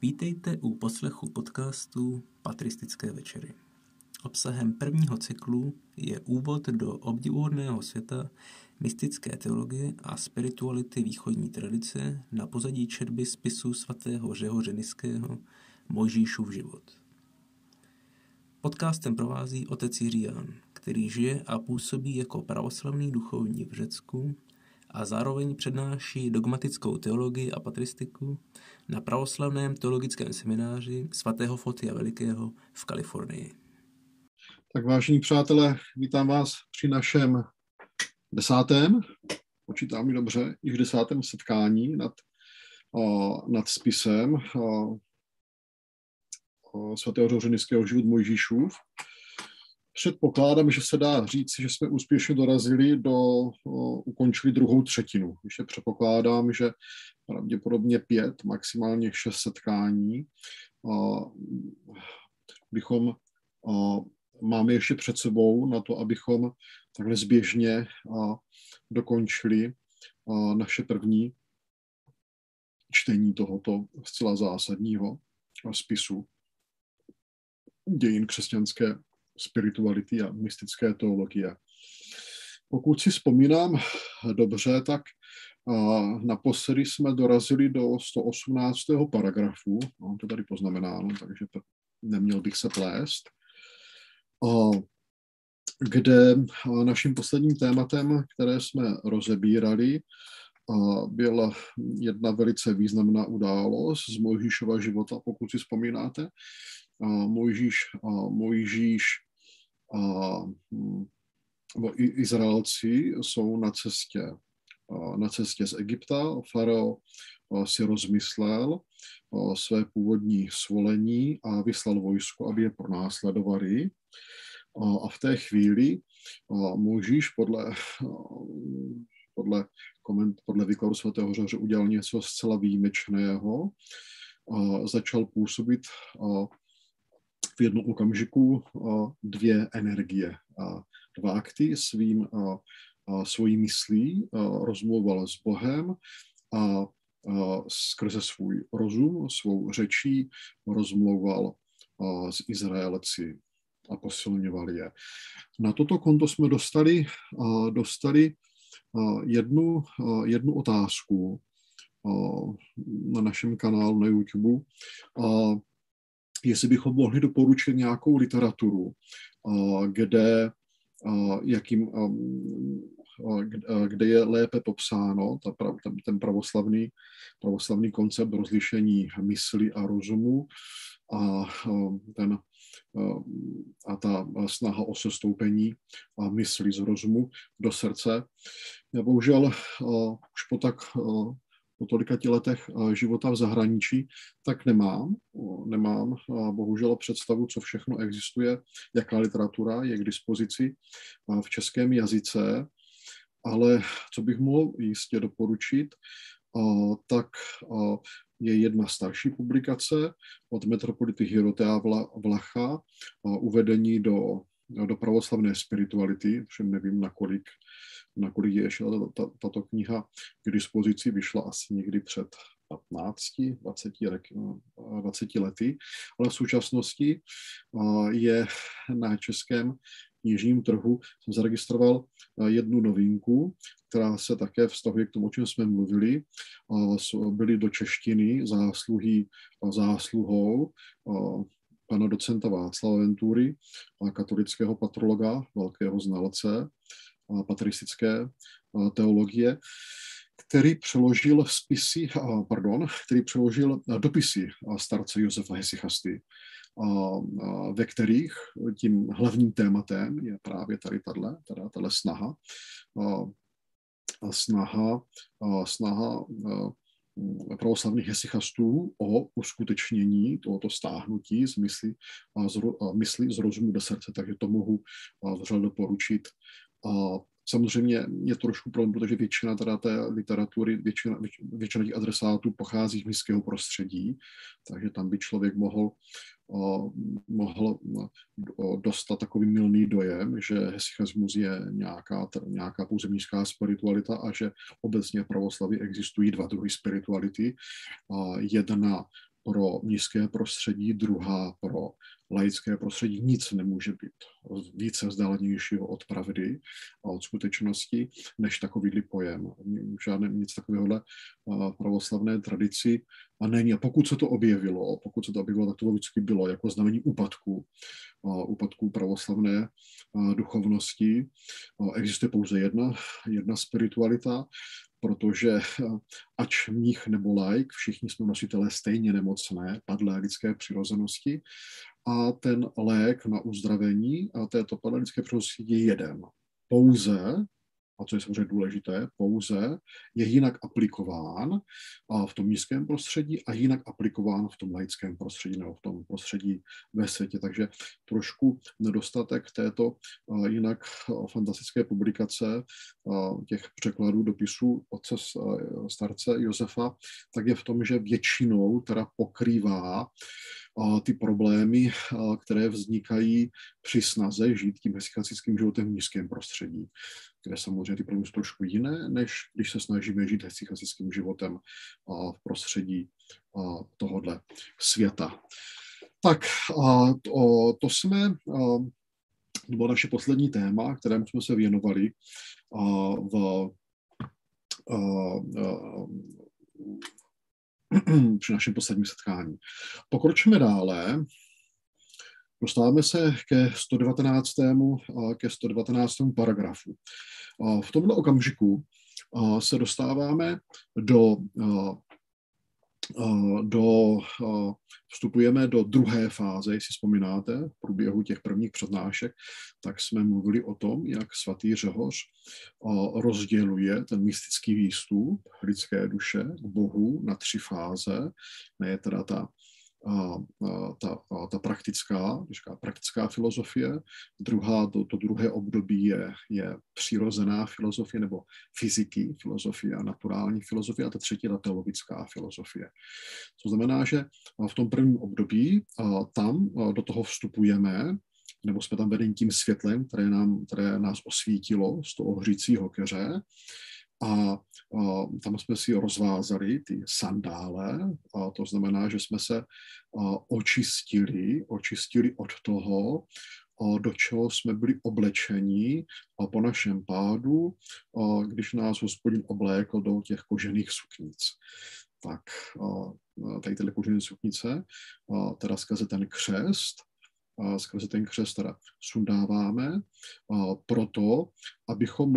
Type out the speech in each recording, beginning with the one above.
Vítejte u poslechu podcastu Patristické večery. Obsahem prvního cyklu je úvod do obdivuhodného světa mystické teologie a spirituality východní tradice na pozadí četby spisu svatého Řehoře Nyského Mojžíšův život. Podcastem provází otec Jiří Ján, který žije a působí jako pravoslavný duchovní v Řecku a zároveň přednáší dogmatickou teologii a patristiku na pravoslavném teologickém semináři svatého Fotia Velikého v Kalifornii. Tak vážení přátelé, vítám vás při našem 10. počítám dobře, již 10. setkání nad spisem svatého Řehoře Nyského Život Mojžíšův. Předpokládám, že se dá říct, že jsme úspěšně dorazili ukončili druhou třetinu. Ještě předpokládám, že pravděpodobně 5, maximálně 6 setkání máme ještě před sebou na to, abychom takhle zběžně dokončili naše první čtení tohoto zcela zásadního spisu dějin křesťanské spirituality a mystické teologie. Pokud si vzpomínám dobře, tak naposledy jsme dorazili do 118. paragrafu, mám to tady poznamenáno, takže neměl bych se plést, kde naším posledním tématem, které jsme rozebírali, byla jedna velice významná událost z Mojžíšova života, pokud si vzpomínáte. Izraelci jsou na cestě z Egypta. Farao si rozmyslel své původní svolení a vyslal vojsko, aby je pronásledovali. A v té chvíli Mojžíš podle výkladu svatého Řehoře udělal něco zcela výjimečného. Začal působit v jednom okamžiku 2 energie, 2 akty svojí myslí, rozmlouval s Bohem a skrze svůj rozum, svou řečí rozmlouval s Izraelci a posilňoval je. Na toto konto jsme dostali jednu otázku na našem kanálu na YouTube, jestli bychom mohli doporučit nějakou literaturu, kde je lépe popsáno ten pravoslavný koncept rozlišení mysli a rozumu a ta snaha o sestoupení mysli z rozumu do srdce. Já bohužel už po tolika letech života v zahraničí, tak nemám bohužel představu, co všechno existuje, jaká literatura je k dispozici v českém jazyce, ale co bych mohl jistě doporučit, tak je jedna starší publikace od metropolity Hirotea Vlacha, uvedení do pravoslavné spirituality, všem nevím, nakolik je ještě tato kniha k dispozici, vyšla asi někdy před 20 lety, ale v současnosti je na českém knižním trhu, jsem zaregistroval jednu novinku, která se také vztahuje k tomu, o čem jsme mluvili. Byly do češtiny zásluhou pana docenta Václava Ventury, katolického patrologa, velkého znalce patristické teologie, který přeložil dopisy starce Josefa Hesychasty, ve kterých tím hlavním tématem je právě tady tato snaha pravoslavných hesychastů o uskutečnění tohoto stáhnutí z mysli z rozumu do srdce, takže to mohu vřele doporučit. Samozřejmě je trošku problém, protože většina té literatury, většina těch adresátů pochází z městského prostředí, takže tam by člověk mohl dostat takový mylný dojem, že hesychasmus je nějaká pouze městská spiritualita a že obecně v pravoslaví existují 2 druhy spirituality. Jedna pro nízké prostředí, druhá pro laické prostředí. Nic nemůže být více vzdálenějšího od pravdy a od skutečnosti, než takovýhle pojem. Žádné nic takovéhohle pravoslavné tradici a není. A pokud se to objevilo, tak to vždycky bylo jako znamení úpadku pravoslavné duchovnosti. Existuje pouze jedna spiritualita, protože ač mních nebo laik, všichni jsme nositelé stejně nemocné, padlé lidské přirozenosti a ten lék na uzdravení této padlé lidské přirozenosti je jeden. Pouze, a co je samozřejmě důležité, pouze je jinak aplikován v tom nízkém prostředí a jinak aplikován v tom laickém prostředí nebo v tom prostředí ve světě. Takže trošku nedostatek této jinak fantastické publikace těch překladů dopisů otce starce Josefa, tak je v tom, že většinou teda pokrývá ty problémy, které vznikají při snaze žít tím hesychastickým životem v nízkém prostředí, kde samozřejmě ty problémy jsou trošku jiné, než když se snažíme žít hesychastickým životem v prostředí tohohle světa. Tak to bylo naše poslední téma, kterému jsme se věnovali při našem posledním setkání. Pokročíme dále. Dostáváme se ke 119. paragrafu. V tomto okamžiku se dostáváme vstupujeme do druhé fáze, jestli vzpomínáte, v průběhu těch prvních přednášek, tak jsme mluvili o tom, jak svatý Řehoř rozděluje ten mystický výstup lidské duše k Bohu na 3 fáze. Ne teda ta praktická filozofie, to druhé období je přirozená filozofie nebo fyziky, filozofie a naturální filozofie a ta třetí je ta teologická filozofie. To znamená, že v tom prvním období tam do toho vstupujeme, nebo jsme tam vedeni tím světlem, které nás osvítilo z toho hřícího keře, a tam jsme si rozvázali ty sandále, to znamená, že jsme se očistili od toho, do čeho jsme byli oblečeni po našem pádu, když nás Hospodin oblékl do těch kožených suknic. Tak tady tyhle kožené suknice, teda skrze ten křest teda sundáváme proto, abychom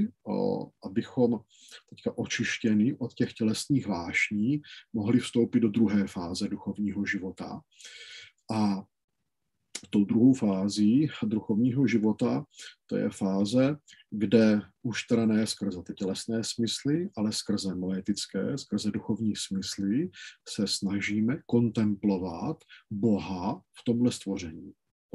teďka očištěni od těch tělesných vášní, mohli vstoupit do druhé fáze duchovního života. A tou druhou fází duchovního života, to je fáze, kde už teda ne skrze ty tělesné smysly, ale skrze noetické, skrze duchovní smysly se snažíme kontemplovat Boha v tomhle stvoření,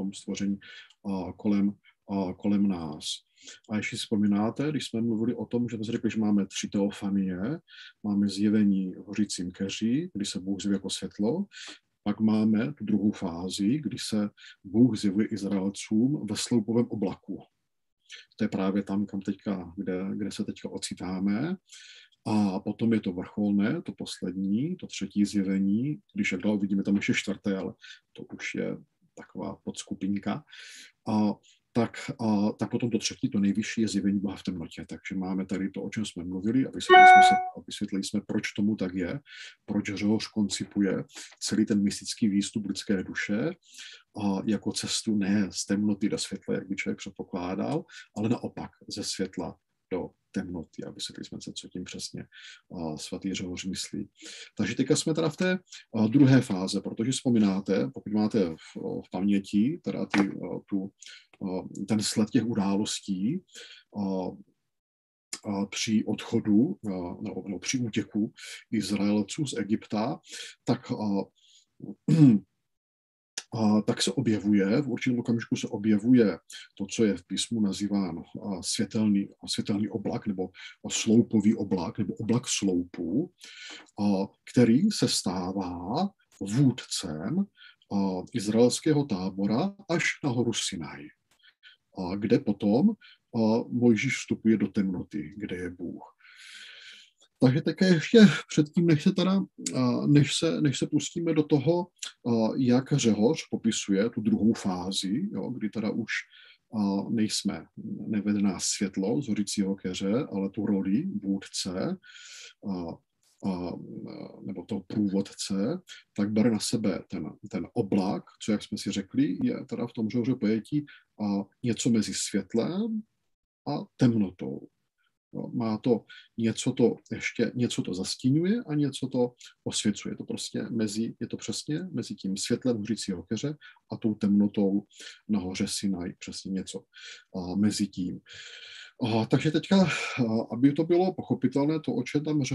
kolem nás. A ještě si vzpomínáte, když jsme mluvili o tom, že jsme řekli, že máme 3 teofanie, máme zjevení v hořícím keři, kdy se Bůh zjeví jako světlo, pak máme tu druhou fázi, kdy se Bůh zjevuje Izraelcům ve sloupovém oblaku. To je právě tam, kde se teďka ocitáme. A potom je to vrcholné, to poslední, to třetí zjevení, když jak dál vidíme tam ještě 4., ale to už je taková podskupinka. Tak potom to třetí, to nejvyšší je zjevení Boha v temnotě. Takže máme tady to, o čem jsme mluvili a vysvětlili jsme, proč tomu tak je, proč Řehoř koncipuje celý ten mystický výstup lidské duše jako cestu ne z temnoty do světla, jak by člověk předpokládal, ale naopak ze světla do temnoty. A vysvětlili jsme se, co tím přesně svatý Řehoř myslí. Takže teďka jsme teda v té druhé fáze, protože vzpomínáte, pokud máte v paměti teda ten sled těch událostí při odchodu nebo při útěku Izraelců z Egypta, tak se objevuje, v určitém okamžiku se objevuje to, co je v písmu nazýváno světelný oblak nebo sloupový oblak nebo oblak sloupu, který se stává vůdcem izraelského tábora až na horu Sinaj, kde potom Mojžíš vstupuje do temnoty, kde je Bůh. Takže také ještě předtím, než se pustíme do toho, jak Řehoř popisuje tu druhou fázi, jo, kdy teda už nevede nás světlo z hořícího keře, ale tu roli vůdce nebo toho průvodce, tak bere na sebe ten oblak, co, jak jsme si řekli, je teda v tom Řehořově pojetí něco mezi světlem a temnotou. No, má to něco to zastínuje a něco to osvěcuje. Je to přesně mezi tím světlem hořícího keře a tou temnotou na hoře Sinaj, přesně něco mezi tím. Takže teďka, aby to bylo pochopitelné, to, o čem tam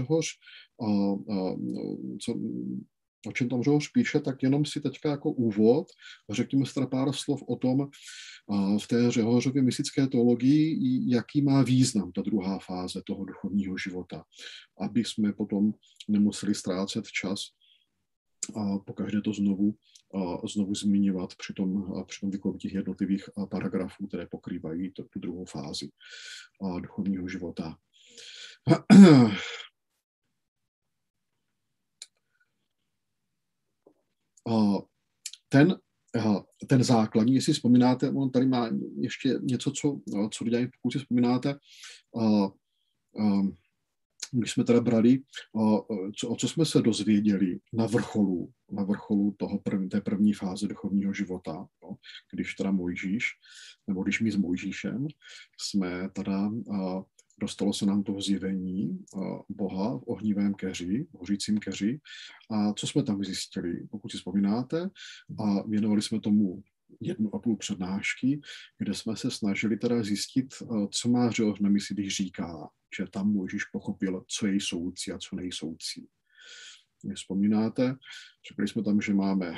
Řehoř píše, tak jenom si teďka jako úvod řekněme si teda pár slov o tom v té Řehořově mystické teologii, jaký má význam ta druhá fáze toho duchovního života, aby jsme potom nemuseli ztrácet čas a pokaždé to znovu zmiňovat při tom výkladu těch jednotlivých paragrafů, které pokrývají tu druhou fázi duchovního života. Ten základní, jestli vzpomínáte, on tady má ještě něco, co dělají, pokud si vzpomínáte, když jsme teda brali, o co jsme se dozvěděli na vrcholu té první fáze duchovního života, jo, když teda Mojžíš, nebo když my s Mojžíšem jsme teda dostalo se nám toho zjevení Boha v ohnivém keři, v hořícím keři. A co jsme tam zjistili? Pokud si vzpomínáte, a věnovali jsme tomu 1,5 přednášky, kde jsme se snažili teda zjistit, co má Řehoř na mysli, když říká, že tam Mojžíš pochopil, co je soucí a co nejsoucí. Vzpomínáte, řekli jsme tam,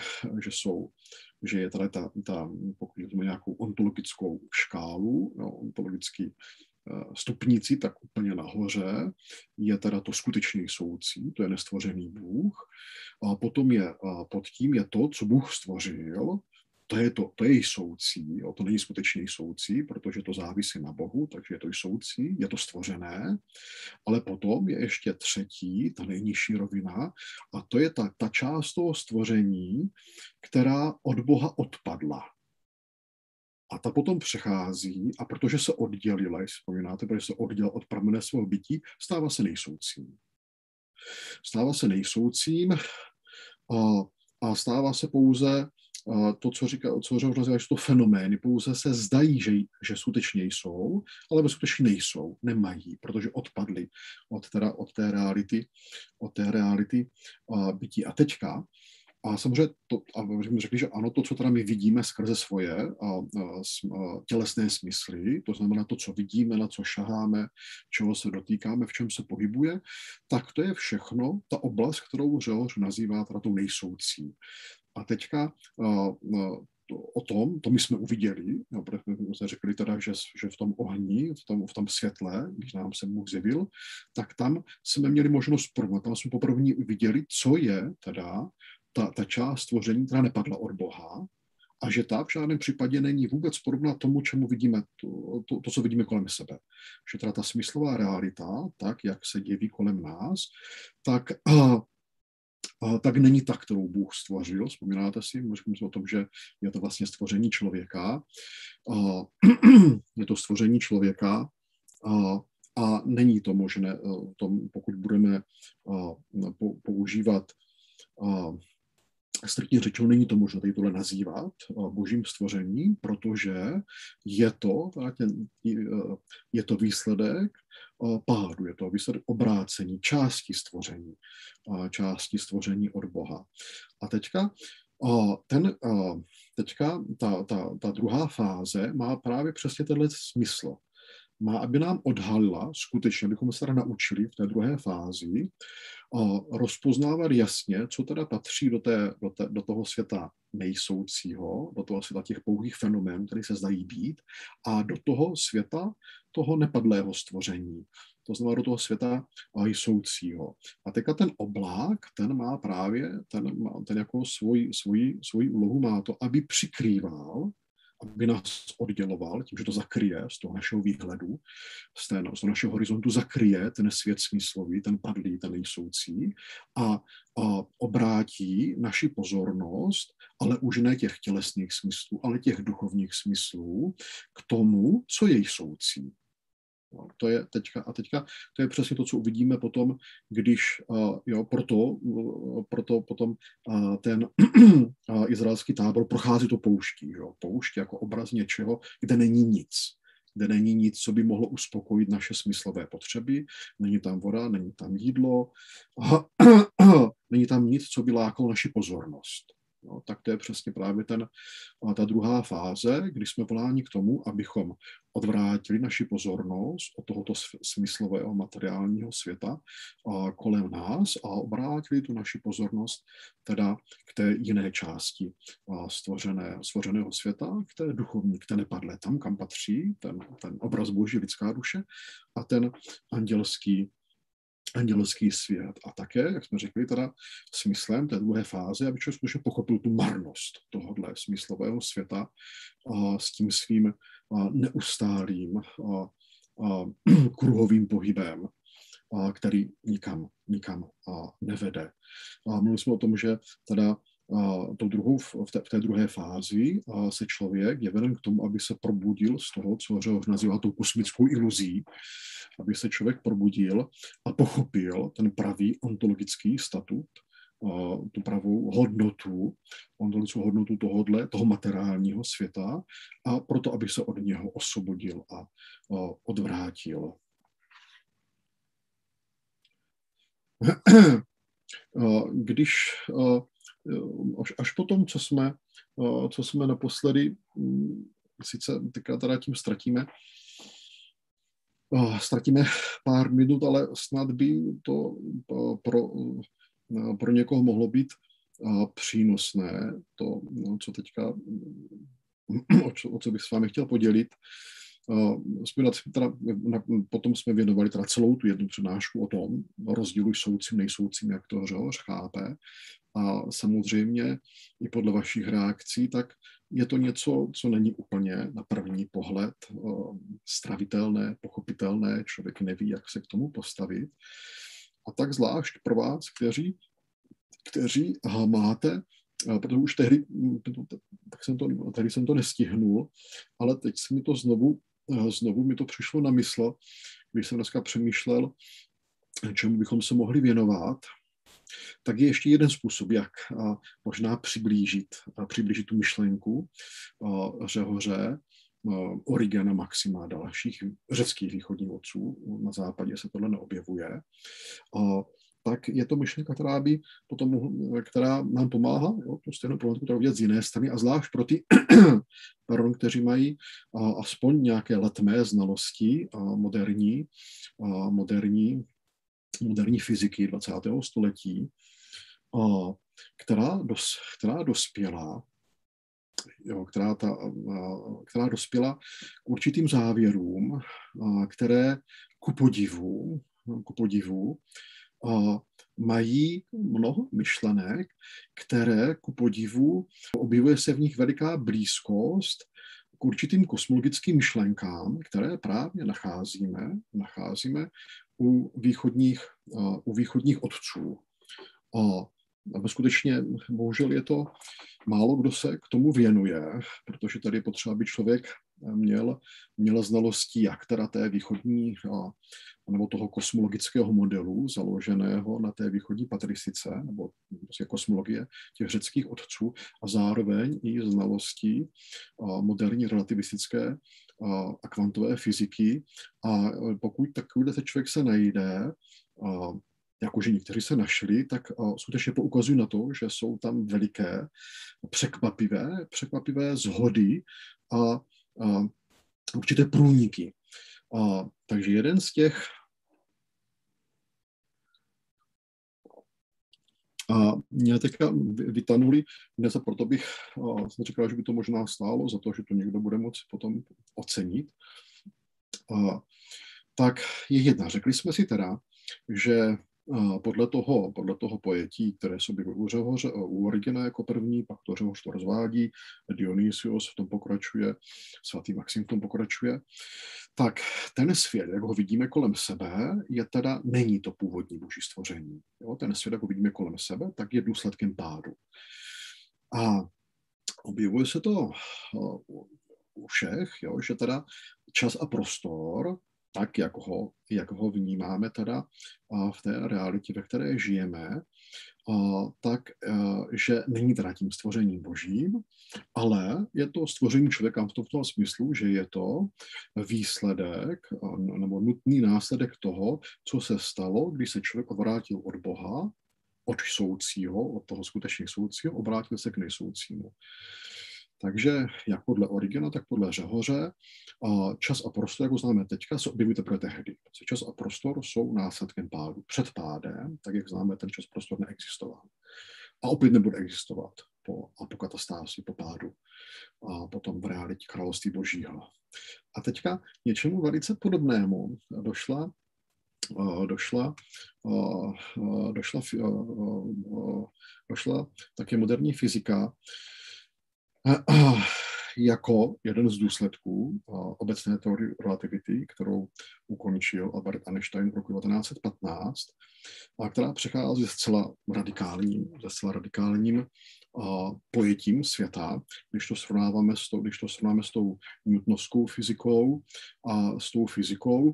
že je tady pokud máme nějakou ontologickou škálu, ontologický stupnici, tak úplně nahoře je teda to skutečný soucí, to je nestvořený Bůh. A potom pod tím je to, co Bůh stvořil, to je soucí, jo, to není skutečný soucí, protože to závisí na Bohu, takže je to soucí, je to stvořené, ale potom je ještě třetí, ta nejnižší rovina, a to je ta část toho stvoření, která od Boha odpadla. A ta potom přechází, a protože se oddělila, jestli vzpomínáte, protože se oddělila od pramene svého bytí, stává se nejsoucím. Stává se nejsoucím a stává se pouze to, co Řehoř nazývá, že to fenomény, pouze se zdají, že skutečně jsou, ale skutečně nejsou, nemají, protože odpadly od té reality bytí. A teďka, a samozřejmě jsme řekli, že ano, to, co teda my vidíme skrze svoje tělesné smysly, to znamená to, co vidíme, na co šaháme, čeho se dotýkáme, v čem se pohybuje, tak to je všechno ta oblast, kterou Řehoř nazývá teda tou nejsoucí. A teďka o tom, to my jsme uviděli, protože jsme řekli teda, že v tom ohni, v tom světle, když nám se Bůh zjevil, tak tam jsme měli možnost porovnat. Tam jsme poprvé viděli, co je teda ta část stvoření, která nepadla od Boha, a že ta v žádném případě není vůbec podobná tomu, čemu vidíme, to, co vidíme kolem sebe. Že teda ta smyslová realita, tak, jak se děví kolem nás, tak není ta, kterou Bůh stvořil. Vzpomínáte si, řekli jsme o tom, že je to vlastně stvoření člověka. Je to stvoření člověka a není to možné, pokud budeme používat striktně řečeno, není to možné tady tohle nazývat božím stvořením, protože je to výsledek pádu, je to výsledek obrácení části stvoření od Boha. A teďka ta druhá fáze má právě přesně tenhle smysl. Má, aby nám odhalila, skutečně, abychom se teda naučili v té druhé fázi rozpoznávat jasně, co teda patří do toho světa nejsoucího, do toho světa těch pouhých fenoménů, které se zdají být, a do toho světa toho nepadlého stvoření. To znamená do toho světa jsoucího. A teďka ten oblák, ten má právě ten jako svoji úlohu má to, aby přikrýval aby nás odděloval, tím, že to zakryje z toho našeho výhledu, z toho našeho horizontu zakryje ten svět smyslový, ten padlý, ten nejsoucí a obrátí naši pozornost, ale už ne těch tělesných smyslů, ale těch duchovních smyslů k tomu, co je jsoucí. No, to je teďka to je přesně to, co uvidíme potom, když proto potom ten izraelský tábor prochází to pouští. Jo? Poušť jako obraz něčeho, kde není nic, co by mohlo uspokojit naše smyslové potřeby. Není tam voda, není tam jídlo, není tam nic, co by lákalo naši pozornost. No, tak to je přesně právě ta druhá fáze, kdy jsme voláni k tomu, abychom odvrátili naši pozornost od tohoto smyslového materiálního světa kolem nás a obrátili tu naši pozornost teda k té jiné části stvořeného světa, k té duchovní, k té nepadlé, tam, kam patří ten obraz Boží, lidská duše a ten andělský svět. A také, jak jsme řekli, teda smyslem té druhé fáze, aby člověk skutečně pochopil tu marnost tohohle smyslového světa s tím svým neustálým kruhovým pohybem, který nikam nevede. Mluvili jsme o tom, že teda v té druhé fázi se člověk je veden k tomu, aby se probudil z toho, co Řehoř nazývá tou kosmickou iluzí, aby se člověk probudil a pochopil ten pravý ontologický statut, tu pravou ontologickou hodnotu toho materiálního světa a proto, aby se od něho osvobodil a odvrátil. Když až po tom, co jsme naposledy, sice teda tím ztratíme pár minut, ale snad by to pro někoho mohlo být přínosné, to, o co bych s vámi chtěl podělit. Potom jsme věnovali teda celou tu jednu přednášku o tom rozdílu jsoucím, nejsoucím, jak to Řehoř chápe. A samozřejmě i podle vašich reakcí, tak je to něco, co není úplně na první pohled stravitelné, pochopitelné, člověk neví, jak se k tomu postavit. A tak zvlášť pro vás, kteří máte, protože už tehdy jsem to nestihnul, ale teď se mi to znovu mi to přišlo na mysl, když jsem dneska přemýšlel, čemu bychom se mohli věnovat, tak je ještě jeden způsob, jak možná přiblížit tu myšlenku Řehoře, Origena, Maxima a dalších řeckých východních otců. Na západě se tohle neobjevuje. Tak je to myšlenka, která nám pomáhá tu stejnou problematiku vidět z jiné strany a zvlášť pro ty, kteří mají aspoň nějaké letmé znalosti moderní fyziky 20. století, která dospěla k určitým závěrům, které ku podivu mají mnoho myšlenek, které ku podivu objevuje se v nich veliká blízkost k určitým kosmologickým myšlenkám, které právě nacházíme u východních otců. A skutečně, bohužel je to, málo kdo se k tomu věnuje, protože tady je potřeba, aby člověk měl znalosti jak teda té východní nebo toho kosmologického modelu založeného na té východní patristice nebo kosmologie těch řeckých otců a zároveň i znalosti moderní relativistické a kvantové fyziky. A pokud takovýhle člověk se najde, jakože někteří se našli, tak skutečně poukazují na to, že jsou tam veliké, překvapivé shody a určité průniky. Takže jeden z těch mě teďka vytanuli, dnes a proto bych jsem říkal, že by to možná stálo za to, že to někdo bude moct potom ocenit. Tak je jedna. Řekli jsme si teda, že podle toho pojetí, které se objevuje u Origena jako první, pak to Řehoř to rozvádí, Dionysios v tom pokračuje, svatý Maxim v tom pokračuje, tak ten svět, jak ho vidíme kolem sebe, není to původní boží stvoření. Jo? Ten svět, jak ho vidíme kolem sebe, tak je důsledkem pádu. A objevuje se to u všech, jo? Že teda čas a prostor, tak, jak ho vnímáme teda v té realitě, ve které žijeme, tak, že není teda tím stvořením božím, ale je to stvoření člověka v tom smyslu, že je to výsledek nebo nutný následek toho, co se stalo, když se člověk odvrátil od Boha, od soucího, od toho skutečně soucího, obrátil se k nejsoucímu. Takže jak podle Origena, tak podle Řehoře čas a prostor, jak ho známe teďka, se objevují teprve tehdy. Čas a prostor jsou následkem pádu. Před pádem, tak jak známe, ten čas a prostor neexistoval. A opět nebude existovat po apokatastázi, po pádu a potom v realitě království božího. A teďka něčemu velice podobnému došla také moderní fyzika jako jeden z důsledků obecné teorie relativity, kterou ukončil Albert Einstein v roku 1915, a která přechází zcela radikálním pojetím světa, když to srovnáme s tou newtonovskou fyzikou a s tou fyzikou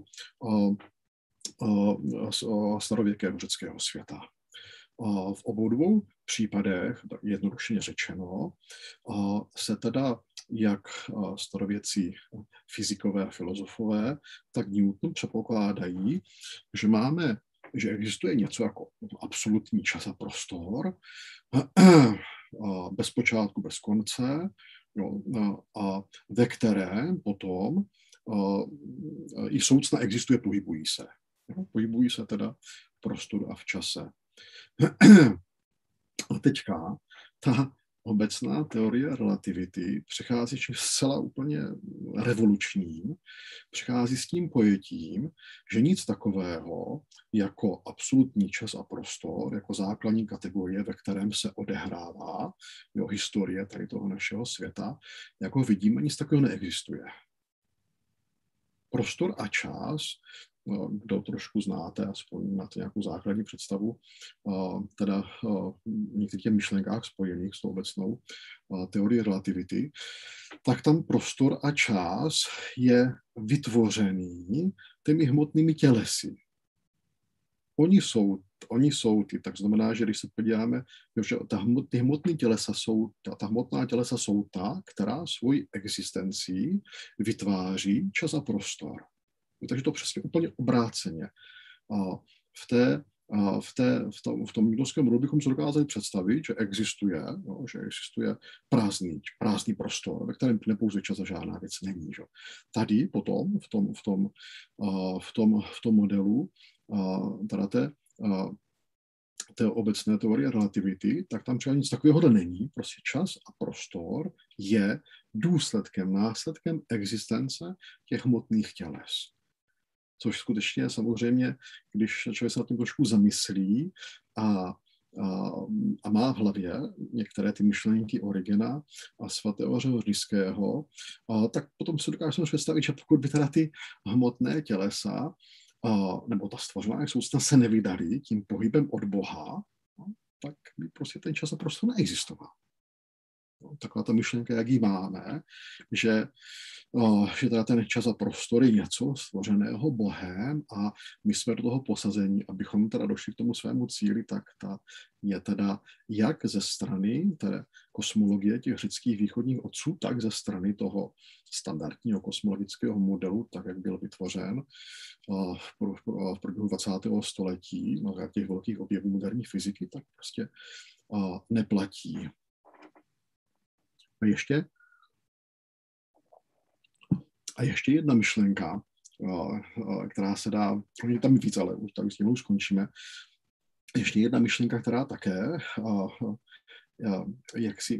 starověkého řeckého světa. V obou dvou případech, jednoduše řečeno, se teda jak starověcí fyzikové a filozofové, tak Newton předpokládají, že existuje něco jako absolutní čas a prostor, bez počátku, bez konce, a ve kterém potom i soucna existuje, pohybují se. Pohybují se teda v prostoru a v čase. A teďka ta obecná teorie relativity přechází zcela úplně revolučním, přechází s tím pojetím, že nic takového jako absolutní čas a prostor, jako základní kategorie, ve kterém se odehrává historie tady toho našeho světa, jako vidíme, nic takového neexistuje. Prostor a čas, kdo trošku znáte, aspoň máte nějakou základní představu, teda v některých myšlenkách spojených s tou obecnou teorií relativity, tak tam prostor a čas je vytvořený těmi hmotnými tělesy. Oni jsou ty, tak znamená, že když se podíváme, že ty hmotné tělesa ta hmotná tělesa jsou ta, která svoji existencí vytváří čas a prostor. Takže to přesně úplně obráceně. V tom newtonském modelu bychom se dokázali představit, že existuje prázdný prostor, ve kterém nepouze čas a žádná věc není. Že? Tady potom v tom modelu teda té obecné teorie relativity, tak tam třeba nic takového není. Prostě čas a prostor je následkem existence těch hmotných těles. Což skutečně samozřejmě, když člověk se na tom trošku zamyslí a má v hlavě některé ty myšlenky Origena a svatého Říšského, tak potom se dokážeme představit, že pokud by teda ty hmotné tělesa nebo ta stvořená soucna se nevydali tím pohybem od Boha, tak by prostě ten čas a prostor neexistoval. Taková ta myšlenka, jak ji máme, že teda ten čas a prostor je něco stvořeného Bohem a my jsme do toho posazení, abychom teda došli k tomu svému cíli, tak ta je teda jak ze strany té kosmologie těch řeckých východních otců, tak ze strany toho standardního kosmologického modelu, tak jak byl vytvořen v průběhu 20. století, těch velkých objevů moderní fyziky, tak prostě neplatí. A ještě jedna myšlenka, která se dá, je tam víc, ale už tady s tím skončíme. Ještě jedna myšlenka, která také jaksi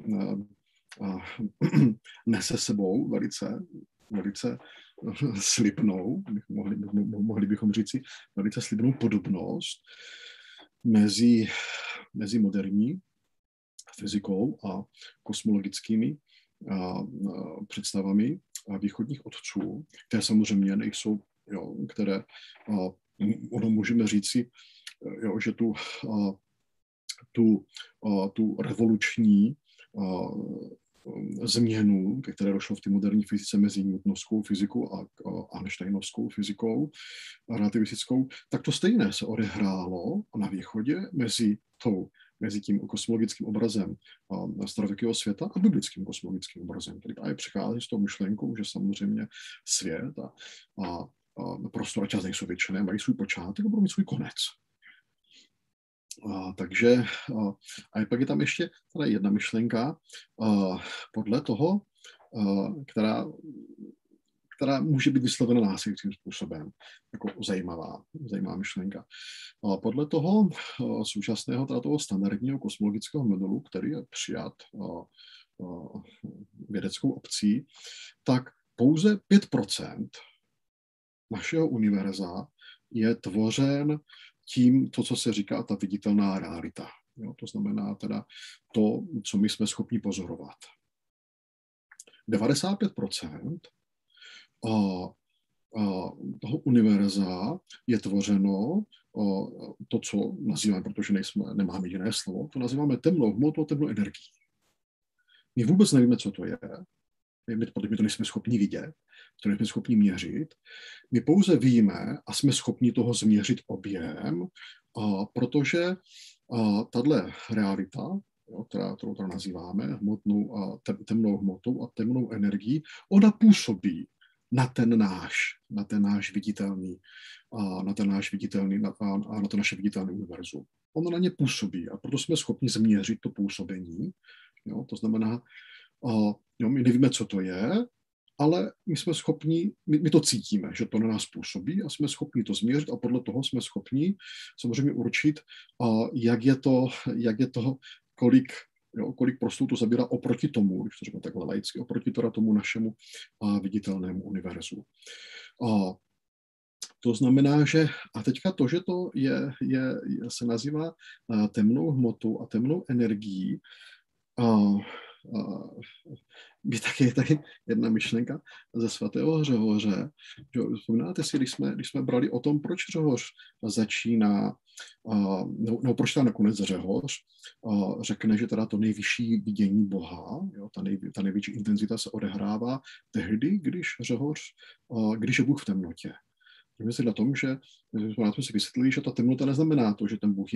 nese sebou velice slibnou, mohli bychom říci, velice slibnou podobnost, mezi moderní fyzikou a kosmologickými představami východních otců, které samozřejmě nejsou, jo, které ono můžeme říci, jo, že tu revoluční změnu, ke které došlo v té moderní fyzice mezi newtonovskou fyzikou a einsteinovskou fyzikou relativistickou, tak to stejné se odehrálo na východě mezi tím kosmologickým obrazem starověkého světa a biblickým kosmologickým obrazem, který právě přichází s tou myšlenkou, že samozřejmě svět a prostor a čas nejsou věčné, mají svůj počátek a budou mít svůj konec. Takže a pak je tam ještě teda jedna myšlenka podle toho, která může být vyslovena následujícím způsobem, jako zajímavá myšlenka. Podle toho současného, toho standardního kosmologického modelu, který je přijat vědeckou obcí, tak pouze 5% našeho univerza je tvořen tím, co se říká ta viditelná realita. Jo, to znamená teda to, co my jsme schopni pozorovat. 95% toho univerza je tvořeno to, co nazýváme, protože nemáme jiné slovo, to nazýváme temnou hmotou, temnou energií. My vůbec nevíme, co to je, protože my to nejsme schopni vidět, to nejsme schopni měřit. My pouze víme a jsme schopni toho změřit objem, protože tahle realita, kterou tady nazýváme temnou hmotou a temnou energií, ona působí na ten náš viditelný, na to naše viditelné univerzum. Ono na ně působí a proto jsme schopni změřit to působení. Jo, to znamená, my nevíme, co to je, ale my jsme schopni, my to cítíme, že to na nás působí a jsme schopni to změřit a podle toho jsme schopni samozřejmě určit, jak je to, kolik prostoru to zabírá oproti tomu, když to řeknu takhle laicky, oproti teda tomu našemu viditelnému univerzu. To znamená, že a teďka to, že to se nazývá temnou hmotou a temnou energií, je taky jedna myšlenka ze svatého Řehoře. Vzpomínáte si, když jsme brali o tom, proč Řehoř začíná, no proč tam nakonec Řehoř řekne, že teda to nejvyšší vidění Boha, jo, ta největší intenzita se odehrává tehdy, když je Bůh v temnotě. Myslím na tom, že jsme si vysvětlili, že ta temnota neznamená to, že ten Bůh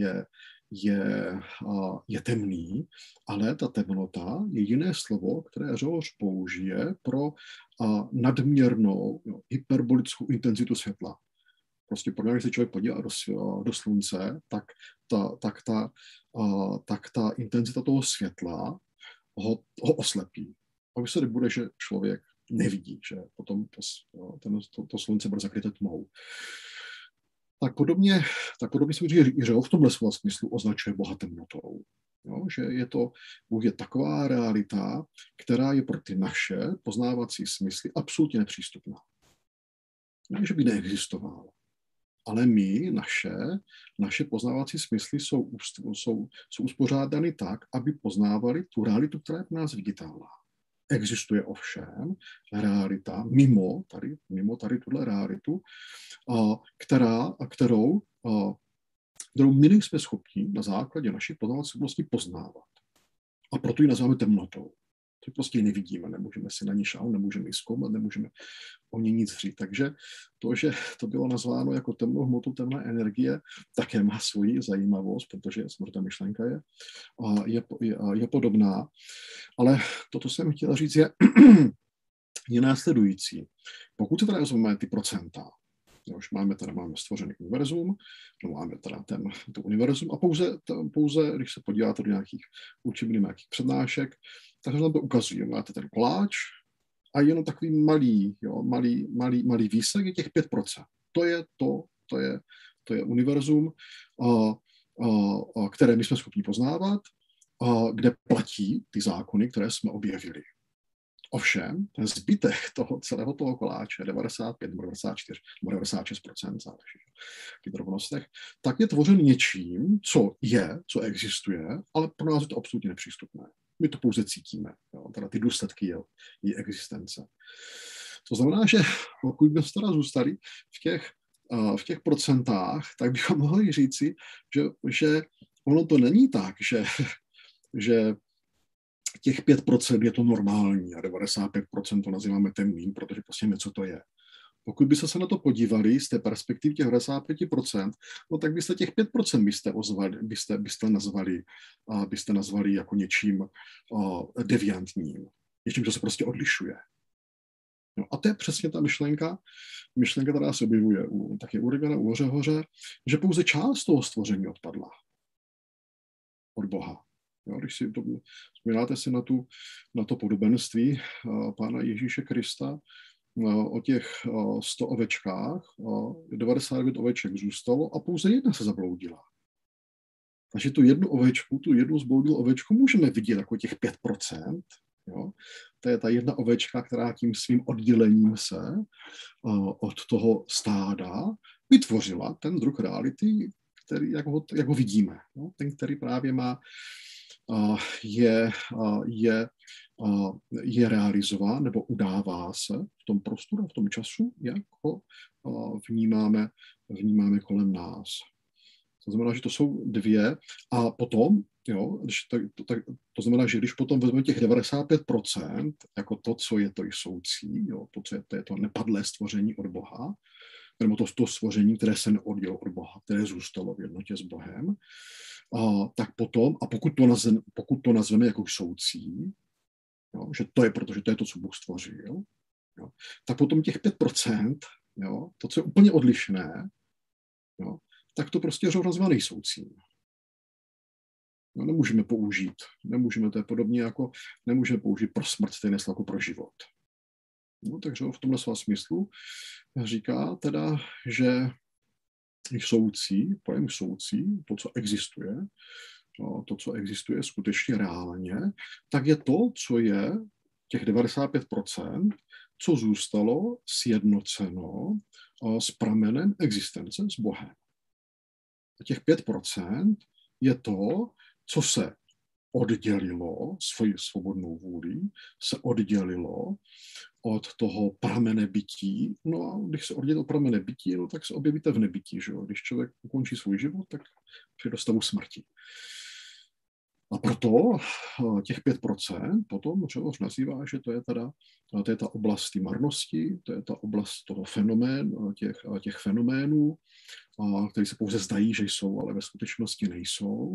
je temný, ale ta temnota je jiné slovo, které Řehoř použije pro nadměrnou hyperbolickou intenzitu světla. Prostě podle mě, když se člověk podívá do slunce, tak ta intenzita toho světla ho oslepí. A výsledek bude, že člověk nevidí, že potom to slunce bude zakryté tmou. Tak podobně si říct, že v tomhle slova smyslu označuje Boha temnotou. Jo, že Bůh je taková realita, která je pro ty naše poznávací smysly absolutně nepřístupná. Ne, že by neexistoval. Ale naše poznávací smysly jsou uspořádány tak, aby poznávali tu realitu, která je pro nás viditelná. Existuje ovšem realita mimo tady tuhle realitu, kterou my nejsme schopni na základě našich poznávací schopností poznávat. A proto ji nazýváme temnotou. To prostě nevidíme, nemůžeme si na ní šáhnout, nemůžeme ji zkoumat, nemůžeme o ní nic říct. Takže to, že to bylo nazváno jako temnou hmotu, temná energie, také má svoji zajímavost, protože samozřejmě ta myšlenka je podobná. Ale to, co jsem chtěl říct, je následující. Pokud se teda vezmeme ty procenta, už máme stvořený univerzum, máme teda to univerzum a pouze, když se podíváte do nějakých učebních nějakých přednášek, tak nám to ukazují. Máte ten koláč a jenom takový malý výsek je těch 5%. To je univerzum, které my jsme schopni poznávat, kde platí ty zákony, které jsme objevili. Ovšem, ten zbytek toho celého toho koláče, 95 nebo 94 nebo 96%, záleží v drobnostech, tak je tvořen něčím, co existuje, ale pro nás je to absolutně nepřístupné. My to pouze cítíme, jo, teda ty důsledky její existence. To znamená, že pokud bychom teda zůstali v těch procentách, tak bychom mohli říci, že ono to není tak, že těch 5% je to normální a 95% to nazýváme temným, protože prostě něco to je. Pokud byste se na to podívali z té perspektivy těch 95%, no tak byste těch 5% byste nazvali jako něčím deviantním. Něčím, co se prostě odlišuje. No a to je přesně ta myšlenka, která se objevuje taky u Regana, u Hoře, že pouze část toho stvoření odpadla od Boha. Jo, když si to vzpomínáte si na to podobenství Pána Ježíše Krista o těch 100 ovečkách, 99 oveček zůstalo a pouze jedna se zabloudila. Takže tu jednu zbloudilou ovečku můžeme vidět jako těch 5%. Jo? To je ta jedna ovečka, která tím svým oddělením se od toho stáda vytvořila ten druh reality, který, jak ho vidíme. No? Ten, který právě je realizován nebo udává se v tom prostoru, v tom času, jak ho vnímáme kolem nás. To znamená, že to jsou dvě a potom, jo, to znamená, že když potom vezmeme těch 95%, jako to, co je to jsoucí, jo, to je to nepadlé stvoření od Boha, nebo to stvoření, které se neoddělilo od Boha, které zůstalo v jednotě s Bohem, tak potom, a pokud to nazveme jako jsoucí, jo, že to je, protože to je to, co Bůh stvořil, jo, tak potom těch 5%, jo, to, co je úplně odlišné, jo, tak to prostě rovnazva nejsoucím. No, nemůžeme to je podobně jako nemůžeme použít pro smrt stejné jako pro život. No, takže v tomhle svém smyslu říká teda, že pojem jsoucí, to, co existuje skutečně reálně, tak je to, co je těch 95%, co zůstalo sjednoceno s pramenem existence, s Bohem. A těch 5% je to, co se oddělilo svojí svobodnou vůlí, se oddělilo od toho pramene bytí. No a když se oddělí od pramene bytí, no, tak se objevíte v nebytí. Že jo? Když člověk ukončí svůj život, tak přijde do stavu smrti. A proto těch 5% potom Řehoř nazývá, že to je ta oblast marnosti, to je ta oblast toho fenoménu, těch fenoménů, které se pouze zdají, že jsou, ale ve skutečnosti nejsou.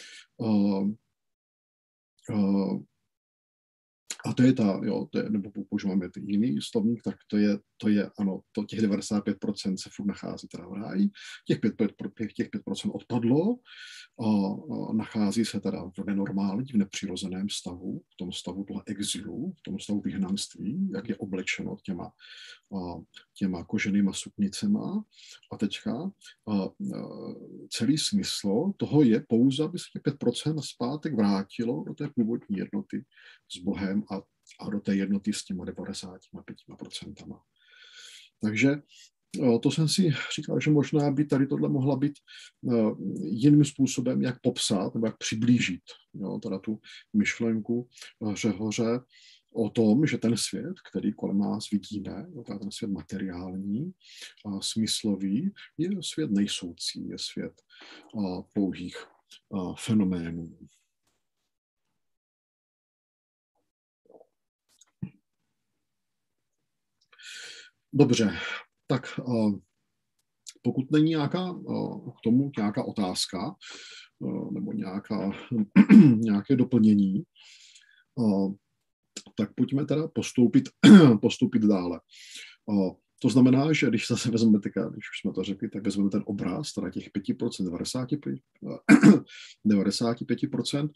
A to je nebo používáme jiný slovník, tak to je ano, těch 95% se furt nachází teda v ráji, těch 5% odpadlo, nachází se teda v nenormální, v nepřirozeném stavu, v tom stavu toho exilu, v tom stavu vyhnanství, jak je oblečeno těma koženýma suknicema. A teďka celý smysl toho je pouze, aby se těch 5% zpátek vrátilo do té původní jednoty s Bohem a do té jednoty s těma 95%. Takže to jsem si říkal, že možná by tady tohle mohla být jiným způsobem, jak popsat nebo jak přiblížit teda tu myšlenku Řehoře o tom, že ten svět, který kolem nás vidíme, ten svět materiální, smyslový, je svět nejsoucí, je svět pouhých fenoménů. Dobře, tak pokud není k tomu nějaká otázka nebo nějaké doplnění, tak pojďme teda postoupit dále. To znamená, že když zase vezmeme, když už jsme to řekli, tak vezmeme ten obraz, teda těch 5%, 95%,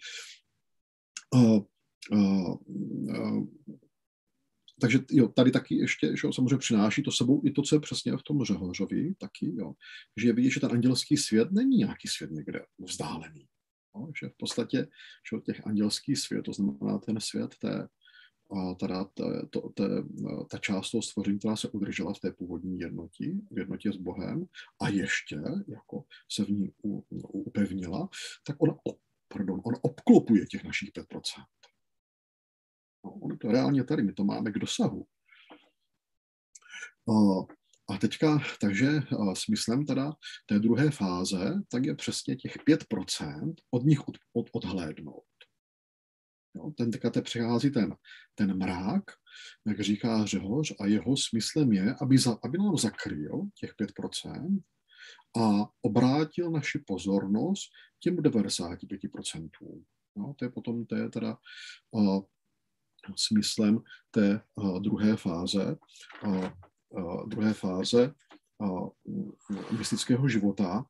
takže jo, tady taky ještě, že samozřejmě přináší to sebou i to, co je přesně v tom Řehořovi, taky, jo, že je vidět, že ten andělský svět není nějaký svět někde vzdálený. Jo, že v podstatě, že těch andělský svět, to znamená ten svět teda ta část toho stvoření, která se udržela v té původní v jednotě s Bohem a ještě jako se v ní upevnila, tak ona obklopuje těch našich 5%. No, ono to reálně tady, my to máme k dosahu. A teďka, takže smyslem teda té druhé fáze, tak je přesně těch 5% od nich odhlédnout. Jo, teďka přichází ten mrák, jak říká Řehoř, a jeho smyslem je, aby nám zakryl těch 5% a obrátil naši pozornost těm 95%. No, to je teda smyslem té druhé fáze mystického života,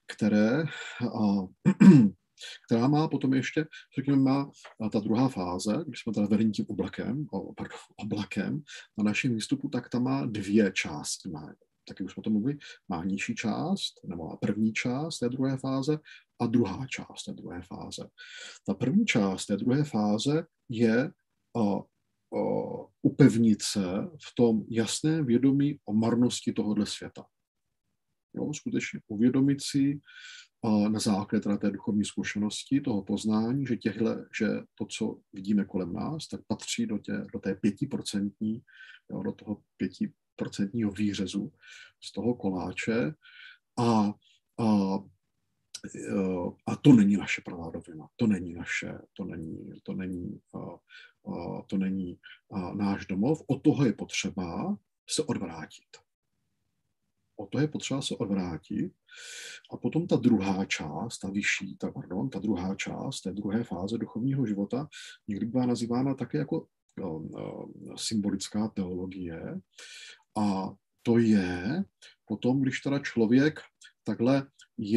která má potom ještě, řekněme, má ta druhá fáze, když jsme teda vedení tím oblakem na našem výstupu, tak ta má dvě části. Taky už jsme to mluvili, má nižší část, nebo má první část té druhé fáze a druhá část té druhé fáze. Ta první část té druhé fáze je upevnit se v tom jasném vědomí o marnosti tohohle světa. Jo, skutečně uvědomit si na základě teda té duchovní zkušenosti, toho poznání, že to, co vidíme kolem nás, tak patří do té 5%, do toho 5% výřezu z toho koláče a to není naše pravá rovina, to není náš domov, od toho je potřeba se odvrátit. A potom ta druhá část, ta druhá část té druhé fáze duchovního života někdy byla nazývána také jako symbolická teologie. A to je potom, když teda člověk takhle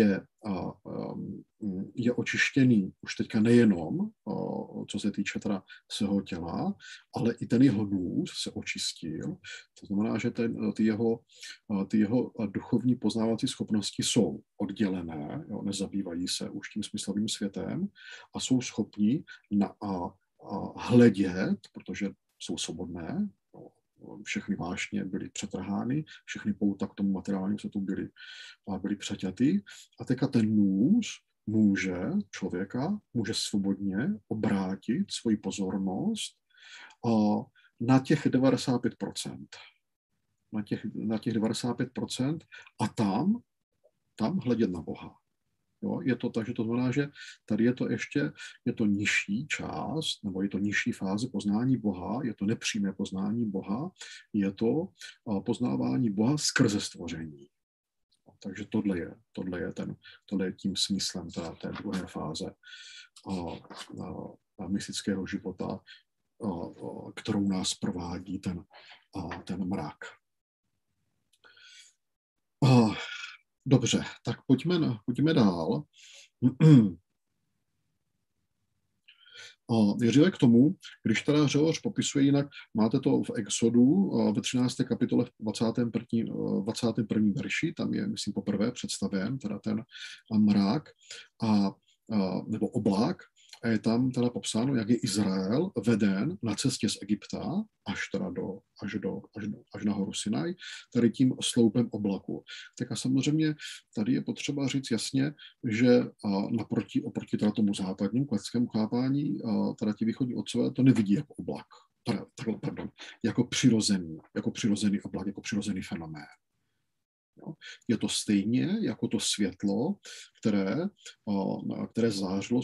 je očištěný už teďka nejenom, co se týče teda svého těla, ale i ten jeho nůž se očistil. To znamená, že ty jeho duchovní poznávací schopnosti jsou oddělené, nezabývají se už tím smyslovým světem a jsou schopni hledět, protože jsou svobodné, všechny vášně byly přetrhány, všechny pouta k tomu materiálnímu světu byly přeťaty. A teďka ten nůž může svobodně obrátit svoji pozornost na těch 95%. Na těch 95% a tam hledět na Boha. Jo, takže to znamená, že tady je to nižší část, nebo je to nižší fáze poznání Boha, je to nepřímé poznání Boha, je to poznávání Boha skrze stvoření. Takže tohle je tím smyslem té druhé fáze mystického života, kterou nás provádí ten mrak. Dobře, tak pojďme dál. Věříme k tomu, když teda Řehoř popisuje jinak, máte to v Exodu ve 13. kapitole v 21. verši, tam je, myslím, poprvé představen teda ten mrák nebo oblak, a je tam teda popsáno, jak je Izrael veden na cestě z Egypta až na horu Sinaj, tady tím sloupem oblaku. Tak a samozřejmě tady je potřeba říct jasně, že oproti teda tomu západnímu klasickému chápání, teda ti východní otcové to nevidí jako oblak, jako přirozený oblak, jako přirozený fenomén. Je to stejně jako to světlo, které zářilo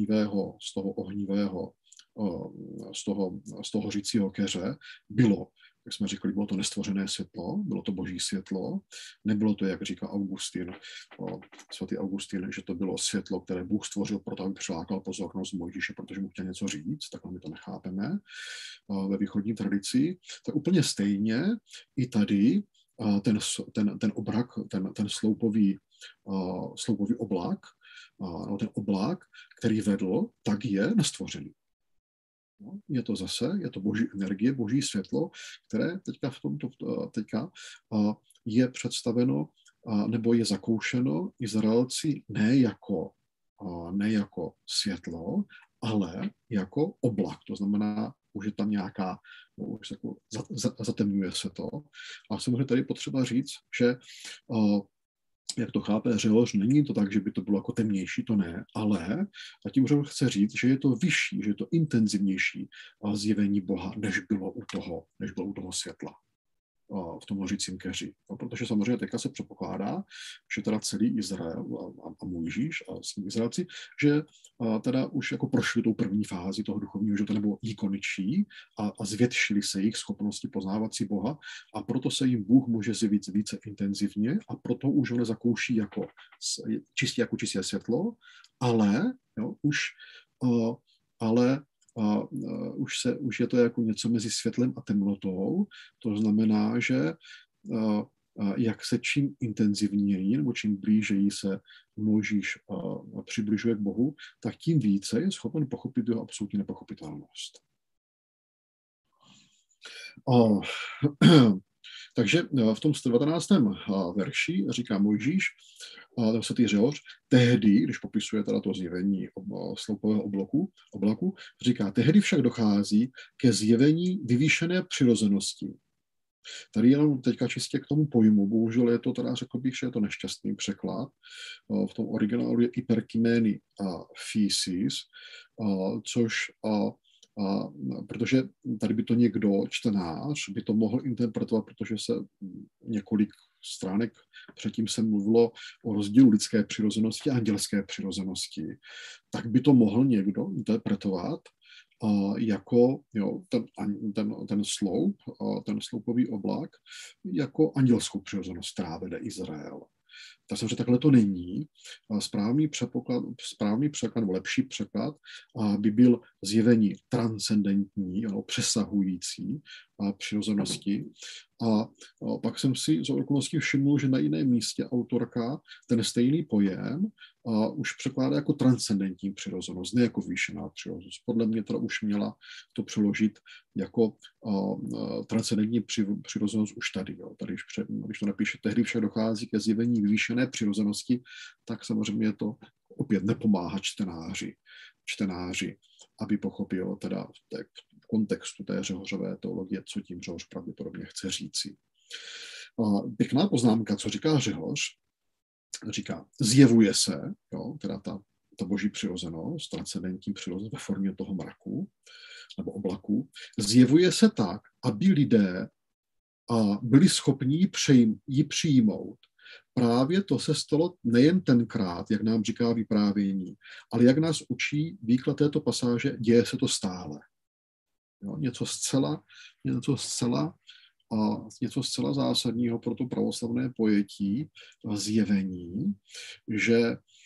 z toho hořícího keře, bylo, jak jsme řekli, bylo to nestvořené světlo, bylo to boží světlo, nebylo to, jak říká svatý Augustin, že to bylo světlo, které Bůh stvořil proto, aby přilákal pozornost Mojžíše, protože mu chtěl něco říct, tak my to nechápeme ve východní tradici. Tak úplně stejně i tady ten obrak, ten sloupový oblak, ten oblak, který vedl, tak je nestvořený. Je to boží energie, boží světlo, které teďka je představeno nebo je zakoušeno Izraelci ne jako světlo, ale jako oblak. To znamená už je tam nějaká, už jako zatemňuje se to. A samozřejmě tady potřeba říct, že jak to chápe Řehoř, není to tak, že by to bylo jako temnější, to ne, ale a tím Řehoř chce říct, že je to vyšší, že je to intenzivnější zjevení Boha, než bylo u toho světla v tom hořícím keři. Protože samozřejmě teďka se předpokládá, že teda celý Izrael a Mojžíš a s ním Izraelci, že teda už jako prošli tou první fázi toho duchovního života nebo jí konečí a zvětšili se jejich schopnosti poznávat si Boha a proto se jim Bůh může zjevit více intenzivně a proto už ho nezakouší jako čistě světlo, ale už je to jako něco mezi světlem a temnotou. To znamená, že jak se čím intenzivněji nebo čím blížeji se Mojžíš přibližuje k Bohu, tak tím více je schopen pochopit jeho absolutní nepochopitelnost. Takže v tom 119. verši říká Mojžíš, svatý Řehoř, tehdy, když popisuje teda to zjevení sloupového oblaku, říká, tehdy však dochází ke zjevení vyvýšené přirozenosti. Tady jenom teďka čistě k tomu pojmu, bohužel je to teda, řekl bych, že je to nešťastný překlad. V tom originálu je hyperkimény physis, což protože tady by to někdo, čtenář, by to mohl interpretovat, protože se několik stránek předtím se mluvilo o rozdílu lidské přirozenosti a andělské přirozenosti, tak by to mohl někdo interpretovat jako ten sloupový oblak, jako andělskou přirozenost, která vede Izrael. Tak samozřejmě takhle to není. Správný překlad nebo lepší překlad by byl zjevení transcendentní, přesahující přirozenosti. A pak jsem si z okolností všiml, že na jiném místě autorka ten stejný pojem už překládá jako transcendentní přirozenost, ne jako zvýšená přirozenost. Podle mě teda už měla to přeložit jako transcendentní přirozenost už tady. Jo. Tady když to napíše, tehdy však dochází ke zjevení zvýšené přirozenosti, tak samozřejmě to opět nepomáhá čtenáři, aby pochopil teda v kontextu té Řehořové teologie, co tím Řehoř pravděpodobně chce říci. Pěkná poznámka, co říká Řehoř, říká, zjevuje se, jo, teda ta boží přirozenost, transcendentní přirozenost ve formě toho mraku nebo oblaku, zjevuje se tak, aby lidé byli schopni ji přijmout. Právě to se stalo nejen tenkrát, jak nám říká vyprávění, ale jak nás učí výklad této pasáže, děje se to stále. Jo, něco zcela zásadního pro to pravoslavné pojetí zjevení, že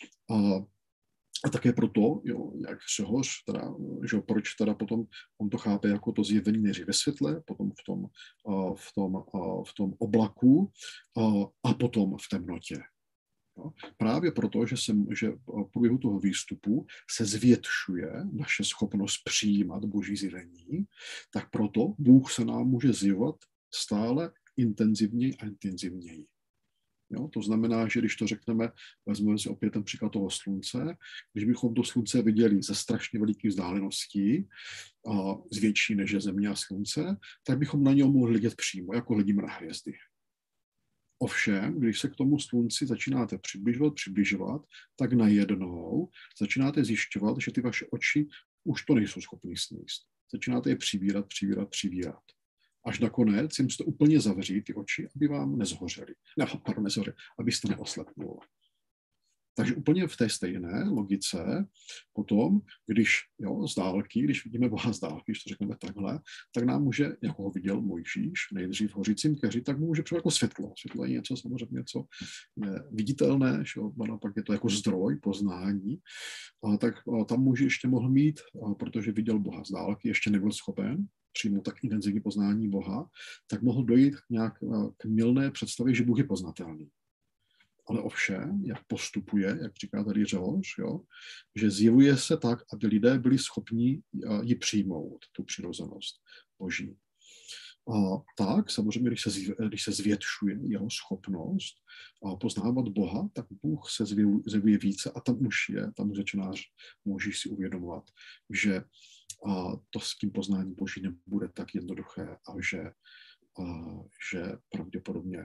a také proto, jo, jak Řehoř, teda, že proč teda potom on to chápe jako to zjevení nejdřív ve světle, potom v tom oblaku a potom v temnotě. Jo. Právě proto, že v průběhu toho výstupu se zvětšuje naše schopnost přijímat boží zjevení, tak proto Bůh se nám může zjevovat stále intenzivněji a intenzivněji. Jo, to znamená, že když to řekneme, vezmeme si opět ten příklad toho slunce, když bychom to slunce viděli ze strašně velikých vzdáleností, z větší než je země a slunce, tak bychom na něj mohli hledět přímo, jako hledíme na hvězdy. Ovšem, když se k tomu slunci začínáte přibližovat, tak najednou začínáte zjišťovat, že ty vaše oči už to nejsou schopny sníst. Začínáte je přivírat. Až nakonec si musíte úplně zavřít ty oči, aby vám nezhořely. Abyste neoslepnul. Takže úplně v té stejné logice potom, když vidíme Boha z dálky, když to řekneme takhle, tak nám může, jako ho viděl Mojžíš, nejdřív v hořícím keři, tak mu může přijít jako světlo. Světlo je něco samozřejmě, něco viditelné, že pak je to jako zdroj poznání, tak tam může ještě mohl mít, protože viděl Boha z dálky, ještě nebyl schopen přijmout tak intenzivní poznání Boha, tak mohl dojít k mylné představě, že Bůh je poznatelný. Ale ovšem, jak postupuje, jak říká tady Řehoř, že zjevuje se tak, aby lidé byli schopni ji přijmout, tu přirozenost Boží. Tak samozřejmě, když se zvětšuje jeho schopnost poznávat Boha, tak Bůh se zjevuje více a tam už začínáš, můžeš si uvědomovat, že to s tím poznáním Boží nebude tak jednoduché a že pravděpodobně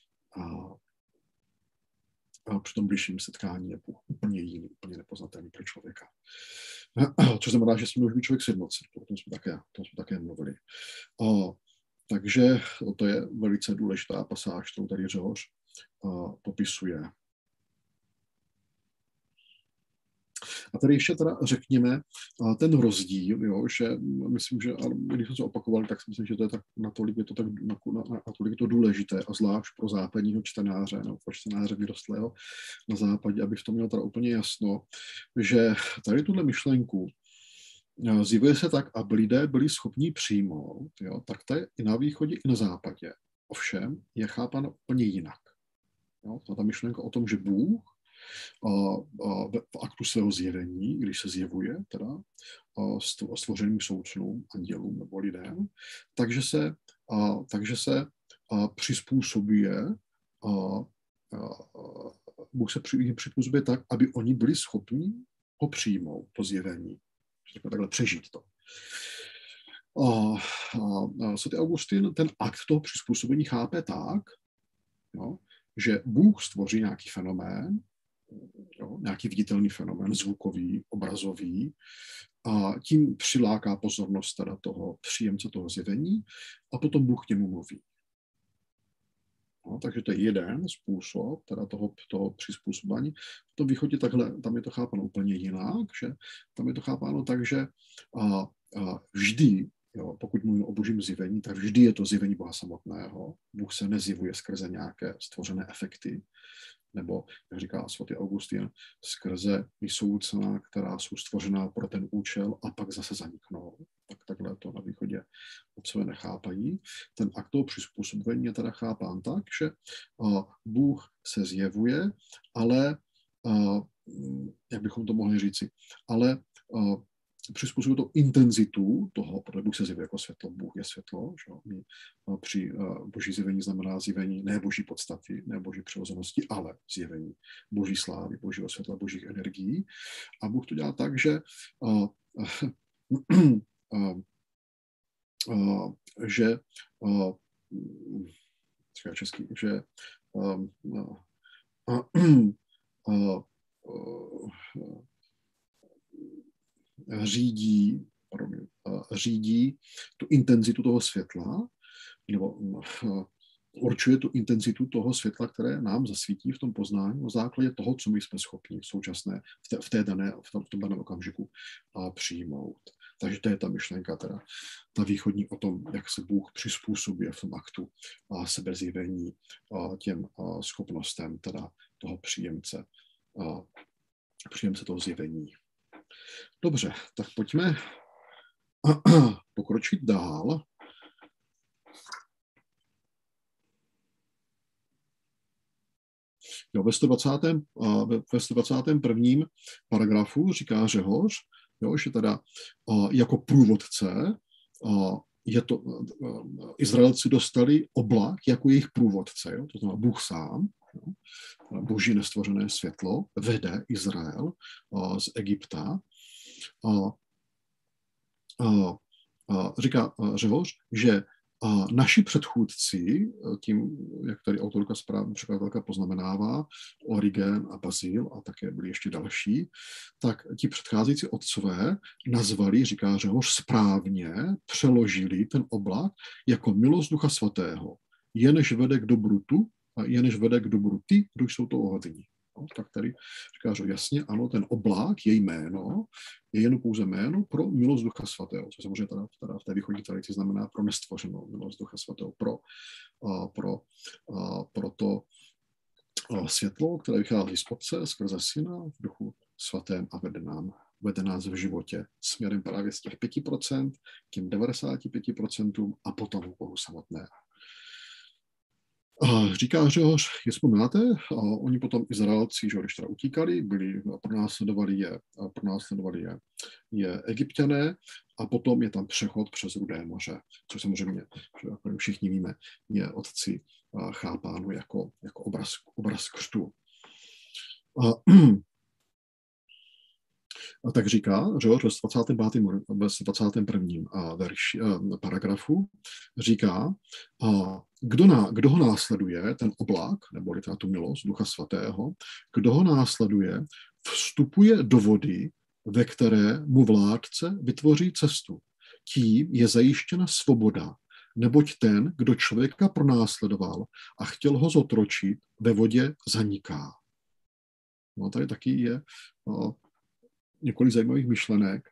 při tom bližším setkání je Bůh úplně jiný, úplně nepoznatelný pro člověka. Což znamená, že s ním může být člověk sjednocen. O tom jsme také mluvili. Takže to je velice důležitá pasáž, kterou tady Řehoř popisuje. A tady ještě teda řekněme ten rozdíl, jo, že myslím, že když jsme se opakovali, tak si myslím, že to je tak natolik je to důležité a zvlášť pro západního čtenáře, nebo pro čtenáře vyrostlého na západě, aby v tom měl teda úplně jasno, že tady tuhle myšlenku zjevuje se tak, aby lidé byli schopni přijmout, jo, tak to je i na východě, i na západě. Ovšem je chápáno úplně jinak. Jo, ta myšlenka o tom, že Bůh v aktu svého zjevení, když se zjevuje teda stvořeným soudcům, andělům nebo lidem, takže se přizpůsobuje, Bůh se přizpůsobuje tak, aby oni byli schopni ho přijmout, to zjevení. Takhle přežít to. Svatý Augustin ten akt toho přizpůsobení chápe tak, jo, že Bůh stvoří nějaký fenomén, jo, nějaký viditelný fenomén, zvukový, obrazový, a tím přiláká pozornost teda toho příjemce toho zjevení a potom Bůh k němu mluví. No, takže to je jeden způsob teda toho přizpůsobení. V tom východě takhle, tam je to chápáno úplně jinak, že tam je to chápáno tak, že vždy, jo, pokud mluvíme o božím zjevení, tak vždy je to zjevení Boha samotného. Bůh se nezjevuje skrze nějaké stvořené efekty, nebo, jak říká svatý Augustin, skrze vysoucna, která jsou stvořená pro ten účel a pak zase zaniknou. Tak takhle to na východě otcové nechápají. Ten akt toho přizpůsobení je teda chápán tak, že Bůh se zjevuje, ale, jak bychom to mohli říci, ale přizpůsobuje to intenzitu toho, protože Bůh se zjevuje jako světlo, Bůh je světlo, že? Při boží zjevení znamená zjevení ne boží podstaty, ne boží přirozenosti, ale zjevení boží slávy, božího světla, božích energií. A Bůh to dělá tak, že řídí tu intenzitu toho světla, nebo určuje tu intenzitu toho světla, které nám zasvítí v tom poznání na základě toho, co my jsme schopni v současné, v tom daném okamžiku přijmout. Takže to je ta myšlenka, teda ta východní o tom, jak se Bůh přizpůsobuje v tom aktu sebezjevení těm schopnostem teda toho příjemce toho zjevení. Dobře, tak pojďme pokročit dál. Jo, ve 121. paragrafu říká Řehoř, jo, že teda jako průvodce Izraelci dostali oblak jako jejich průvodce, jo, to znamená Bůh sám, jo, boží nestvořené světlo vede Izrael z Egypta. Říká Řehoř, že naši předchůdci, tím, jak tady autorka překladatelka poznamenává, Origen a Bazil a také byli ještě další, tak ti předcházející otcové nazvali, říká Řehoř, správně přeložili ten oblak jako milost Ducha Svatého, jenž vede k dobru ty, kdo jsou to hodní. No, tak tady říká, že jasně, ano, ten oblák, její jméno, je jen pouze jméno pro milost Ducha Svatého, což samozřejmě teda v té východní tradici znamená pro nestvořenou milost Ducha Svatého, pro to světlo, které vychází z Otce skrze Syna v Duchu Svatém a vede nás v životě směrem právě z těch 5% k těm 95% a potom k Bohu samotného. Říká Řehoř, je vzpomínáte, oni potom Izraelci, že když teda utíkali, pronásledovali je Egypťané a potom je tam přechod přes Rudé moře, což samozřejmě, že jako všichni víme, je otci chápáno jako obraz křtu. A tak říká, že ve 21. Paragrafu říká, kdo ho následuje, ten oblak, nebo teda tu milost Ducha Svatého, kdo ho následuje, vstupuje do vody, ve které mu vládce vytvoří cestu. Tím je zajištěna svoboda, neboť ten, kdo člověka pronásledoval a chtěl ho zotročit, ve vodě zaniká. No, tady taky je několik zajímavých myšlenek.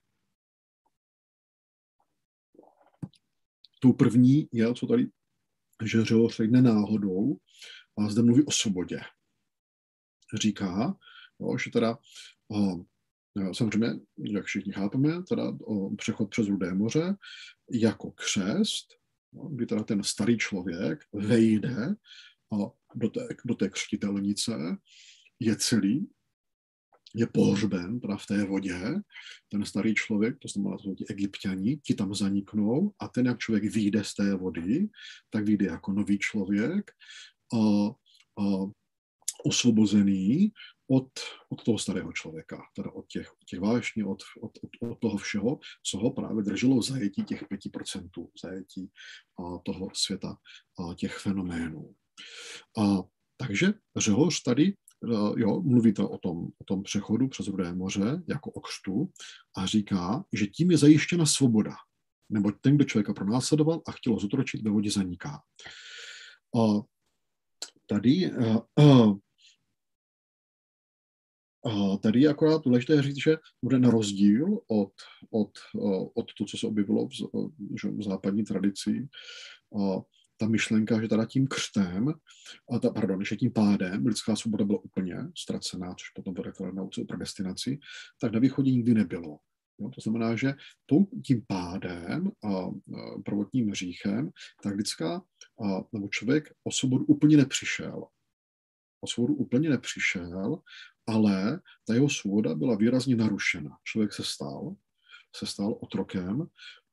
Tou první je, co tady Řehoř nenáhodou, a zde mluví o svobodě. Říká, že teda samozřejmě, jak všichni chápeme, teda přechod přes Rudé moře jako křest, kdy teda ten starý člověk vejde do té křtitelnice, je celý, je pohřben teda v té vodě, ten starý člověk, to znamená, to jsou ti Egypťani, ti tam zaniknou a ten, jak člověk vyjde z té vody, tak vyjde jako nový člověk, osvobozený od toho starého člověka, teda od těch vášní, od toho všeho, co ho právě drželo v zajetí těch 5%, zajetí toho světa, těch fenoménů. Takže Řehoř tady mluví to o tom přechodu přes Rudé moře jako o křtu a říká, že tím je zajištěna svoboda, neboť ten, kdo člověka pronásledoval a chtěl ho zotročit, ve vodě zaniká. Tady je akorát důležité říct, že bude na rozdíl od to, co se objevilo v západní tradici, ta myšlenka, že teda tím křtem, že tím pádem lidská svoboda byla úplně ztracená, což potom vede k nauce o predestinaci, tak na východě nikdy nebylo. Jo, to znamená, že tím pádem a prvotním hříchem, tak nebo člověk o svobodu úplně nepřišel. Ale ta jeho svoboda byla výrazně narušena. Člověk se stal otrokem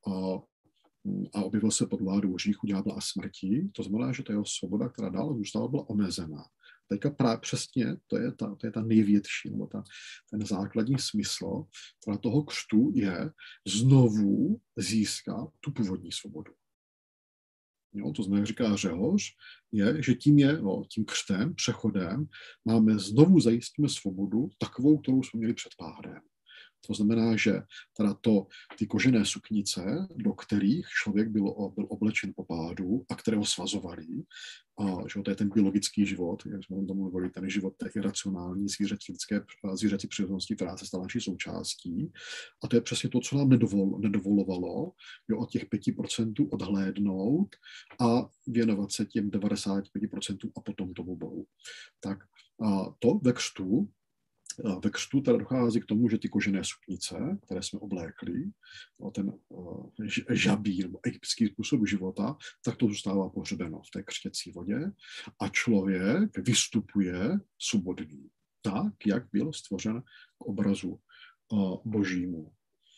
a objevil se pod vládou hříchu, ďábla a smrti. To znamená, že ta jeho svoboda, která dál zůstala, byla omezená. Teďka právě přesně to je ta největší, nebo ten základní smysl toho křtu je znovu získat tu původní svobodu. Jo, to znamená, jak říká Řehoř, je, že tím křtem, přechodem, znovu zajistíme svobodu takovou, kterou jsme měli před pádem. To znamená, že teda ty kožené suknice, do kterých člověk byl oblečen po pádu a které ho svazovaly, že to je ten biologický život, jak jsme tomu mluvili, ten život té iracionální zvířecí přirozenosti, která se stala naší součástí. A to je přesně to, co nám nedovolovalo od těch 5% odhlédnout a věnovat se těm 95% a potom tomu Bohu. Tak to ve křtu teda dochází k tomu, že ty kožené suknice, které jsme oblékli, ten žabý nebo egyptský způsob života, tak to zůstává pohřbeno v té křtěcí vodě a člověk vystupuje svobodný, tak, jak byl stvořen k obrazu božímu.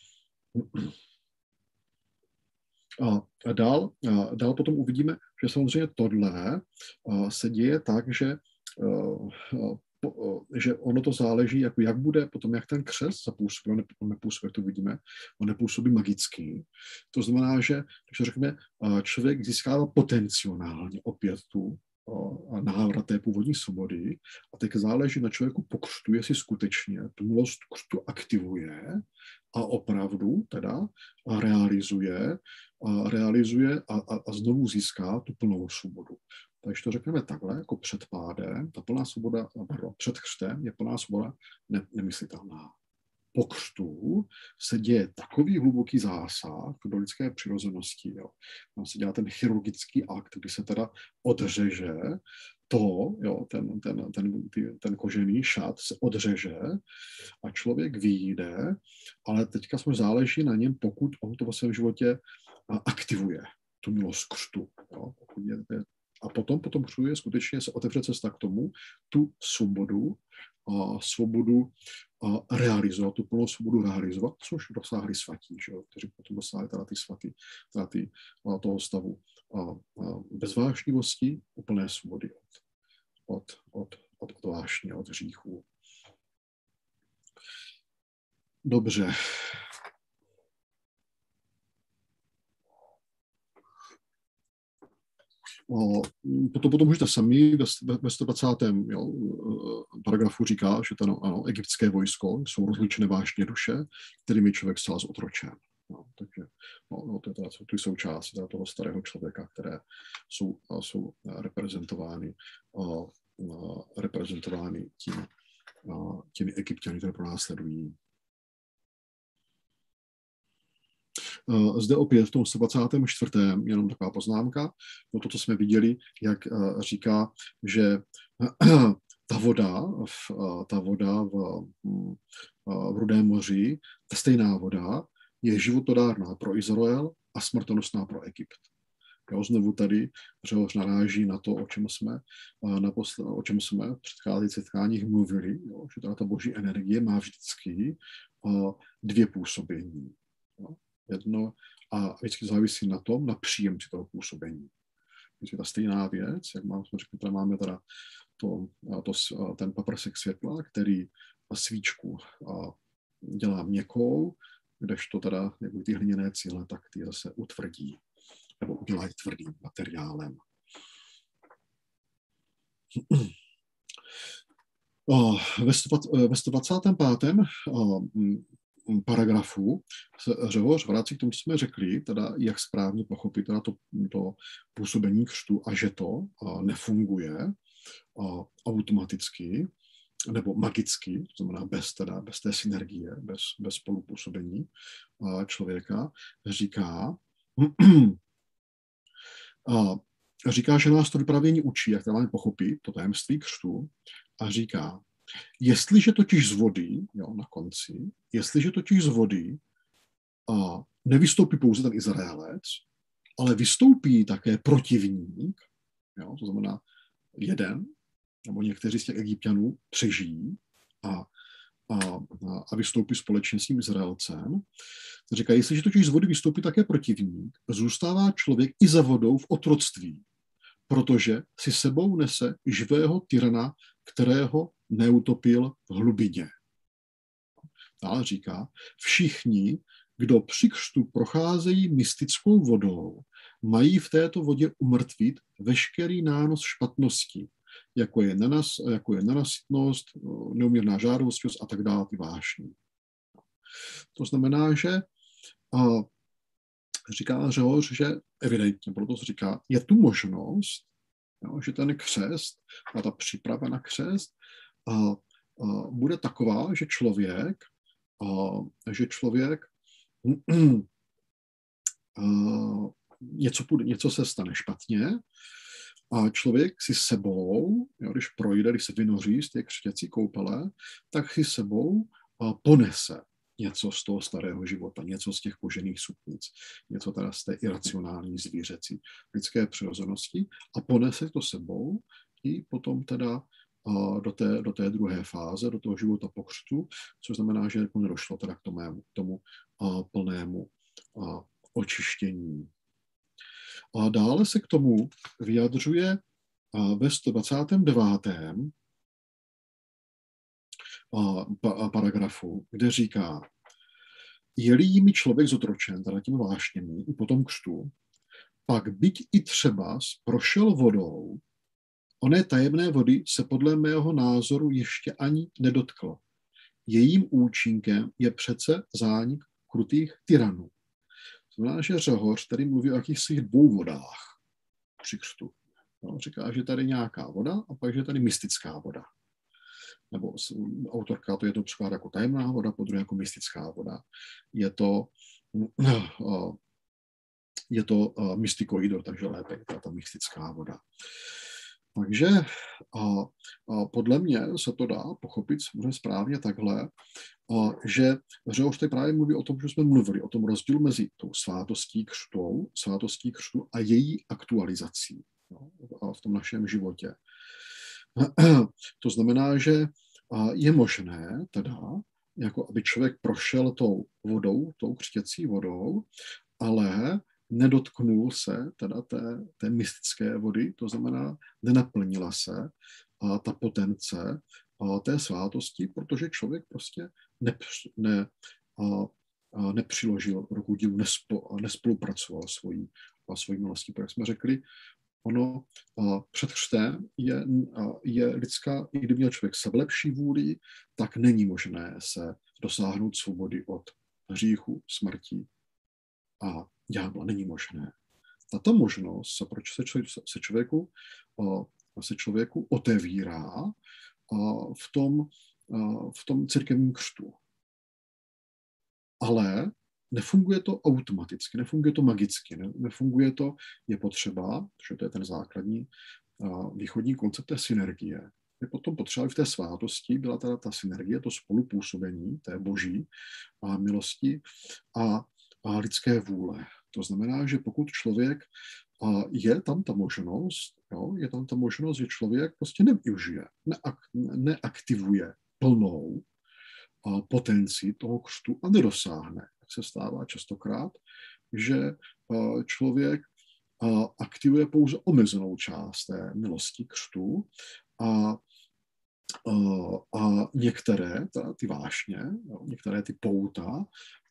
A dál potom uvidíme, že samozřejmě tohle se děje tak, že ono to záleží, jak bude potom, jak ten křest zapůsobí, on nepůsobí, to vidíme, on nepůsobí magicky. To znamená, že, když řekněme, člověk získává potenciálně opět tu návrat té původní svobody a teď záleží na člověku po křtu, jestli skutečně tu milost křtu aktivuje a opravdu teda realizuje a znovu získá tu plnou svobodu. Takže to řekneme takhle, jako před pádem, ta plná svoboda, před křtem je plná svoboda nemyslitelná. Po křtu se děje takový hluboký zásah do lidské přirozenosti. Jo. Tam se dělá ten chirurgický akt, kdy se teda odřeže ten kožený šat se odřeže a člověk vyjde, ale teďka jsme záleží na něm, pokud on to ve svém životě aktivuje, tu milost křtu. Jo. A potom křtu je skutečně se otevře cesta k tomu, tu svobodu realizovat, tu plnou svobodu realizovat, což dosáhli svatí, že jo, kteří potom dosáhli toho stavu bezvášnivosti, úplné svobody od vášně, od hříchů. Dobře. Potom můžete sami ve 120. paragrafu říká, že to egyptské vojsko jsou rozličné vášně duše, kterými člověk stál zotročen. Takže to jsou části toho starého člověka, které jsou reprezentovány těmi Egypťany, které pronásledují. Zde opět v tom 124. jenom taková poznámka, to, co jsme viděli, jak říká, že ta voda v Rudém moři, ta stejná voda je životodárná pro Izrael a smrtonosná pro Egypt. Znovu tady Řehoř naráží na to, o čem jsme v předcházejících setkáních mluvili, že ta boží energie má vždycky dvě působení. Jedno a vždycky závisí na tom, na příjemci toho působení. Je ta stejná věc, jak jsme řekli, tady máme teda ten paprsek světla, který svíčku dělá měkkou, kdežto teda jako ty hliněné cíle, tak ty zase utvrdí nebo udělají tvrdým materiálem. Ve 125. paragrafu se Řehoř vrací k tomu, co jsme řekli, teda jak správně pochopit teda to působení křtu a že to nefunguje automaticky nebo magicky, to znamená bez té synergie, bez spolupůsobení člověka, říká, že nás to vypravění učí, jak to máme pochopit, to tajemství křtu, a říká, jestliže totiž z vody, na konci, jestliže totiž z vody nevystoupí pouze ten Izraelec, ale vystoupí také protivník, to znamená jeden, nebo někteří z těch Egypťanů přežijí a vystoupí společně s tím Izraelcem. Říká, jestliže totiž z vody vystoupí také protivník, zůstává člověk i za vodou v otroctví, protože si sebou nese živého tyrana, kterého neutopil v hlubině. Dále říká, všichni, kdo při křtu procházejí mystickou vodou, mají v této vodě umrtvit veškerý nános špatnosti, jako je nenasytnost, neuměrná žádostivost a tak dále, ty vášní. To znamená, že říká Řehoř, že evidentně, proto se říká, je tu možnost, že ten křest a ta příprava na křest bude taková, že člověk něco se stane špatně a člověk si sebou, když se vynoří z té křtěcí koupele, tak si sebou ponese něco z toho starého života, něco z těch kožených suknic, něco teda z té iracionální zvířecí lidské přirozenosti a ponese to sebou i potom teda do té druhé fáze, do toho života po křtu, což znamená, že nedošlo teda k tomu plnému očištění. A dále se k tomu vyjadřuje ve 129. paragrafu, kde říká, je-li jimi člověk zotročen, teda tím vášněmi, i potom křtu, pak byť i třeba prošel vodou, oné tajemné vody se podle mého názoru ještě ani nedotklo. Jejím účinkem je přece zánik krutých tyranů. Znamená, že Řehoř tady mluví o jakýchsi dvou vodách při křtu. Říká, že tady nějaká voda a pak, že je tady mystická voda. Nebo autorka to jedno překládá jako tajemná voda, po druhé jako mystická voda. Je to mystikoidor, takže lépe je ta mystická voda. Takže podle mě se to dá pochopit samozřejmě správně takhle, že Řehoř tady právě mluví o tom, že jsme mluvili, o tom rozdílu mezi tou svátostí křtu a její aktualizací v tom našem životě. To znamená, že je možné teda, jako aby člověk prošel tou vodou, tou křtěcí vodou, ale nedotknul se teda té mystické vody, to znamená, nenaplnila se ta potence té svátosti, protože člověk prostě nepřiložil ruku dílu, nespolupracoval svojí milostí. Jak jsme řekli, ono před křtem je lidská, i kdyby měl člověk sebelepší vůli, tak není možné se dosáhnout svobody od hříchu, smrti a ďábla. Není možné. Tato možnost, proč se člověku otevírá v tom církevním křtu. Ale nefunguje to automaticky, nefunguje to magicky, nefunguje to, je potřeba, že to je ten základní východní koncept té synergie. Je potom potřeba, v té svátosti byla teda ta synergie, to spolupůsobení té boží milosti a lidské vůle. To znamená, že pokud člověk je tam ta možnost, že člověk prostě nevyužije, neaktivuje plnou potenci toho křtu a nedosáhne. Tak se stává častokrát, že člověk aktivuje pouze omezenou část té milosti křtu a některé ty vášně, některé ty pouta,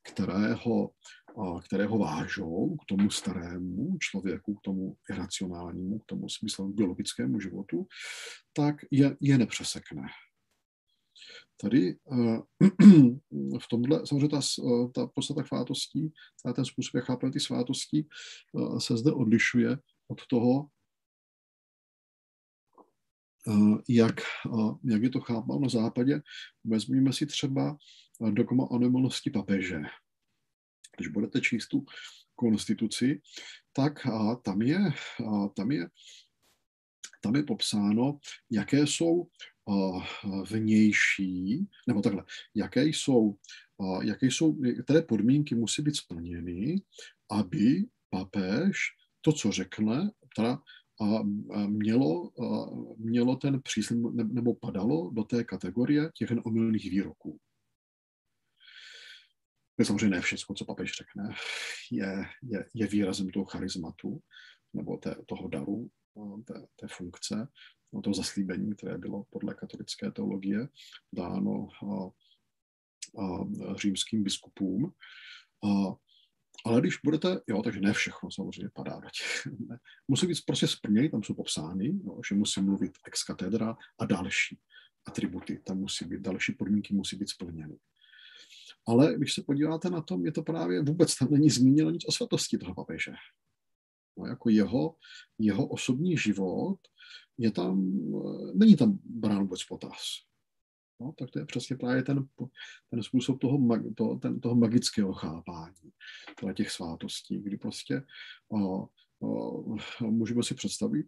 které ho vážou k tomu starému člověku, k tomu iracionálnímu, k tomu smyslu biologickému životu, tak je nepřesekne. Tady v tomhle, samozřejmě ta podstata svátostí, ten způsob, jak chápeme ty svátosti, se zde odlišuje od toho, jak je to chápal na západě. Vezměme si třeba dogma o nemožnosti papeže. Když budete číst tu konstituci, tak tam je popsáno, jaké jsou vnější, nebo takhle, které podmínky musí být splněny, aby papež to, co řekne, teda mělo ten příslib, nebo padalo do té kategorie těch omylných výroků. Samozřejmě ne všechno, co papež řekne, je výrazem toho charizmatu, nebo toho daru, té funkce, toho zaslíbení, které bylo podle katolické teologie dáno římským biskupům. Ale když budete, takže ne všechno samozřejmě padá do těch. Musí být prostě splněny, tam jsou popsány, že musí mluvit ex cathedra a další atributy, tam musí být, další podmínky musí být splněny. Ale když se podíváte na tom, je to právě vůbec tam není zmíněno nic o svatosti toho papeže. Jako jeho osobní život není tam brán vůbec potaz. Tak to je přesně právě ten způsob toho magického chápání těch svátostí, kdy prostě můžeme si představit,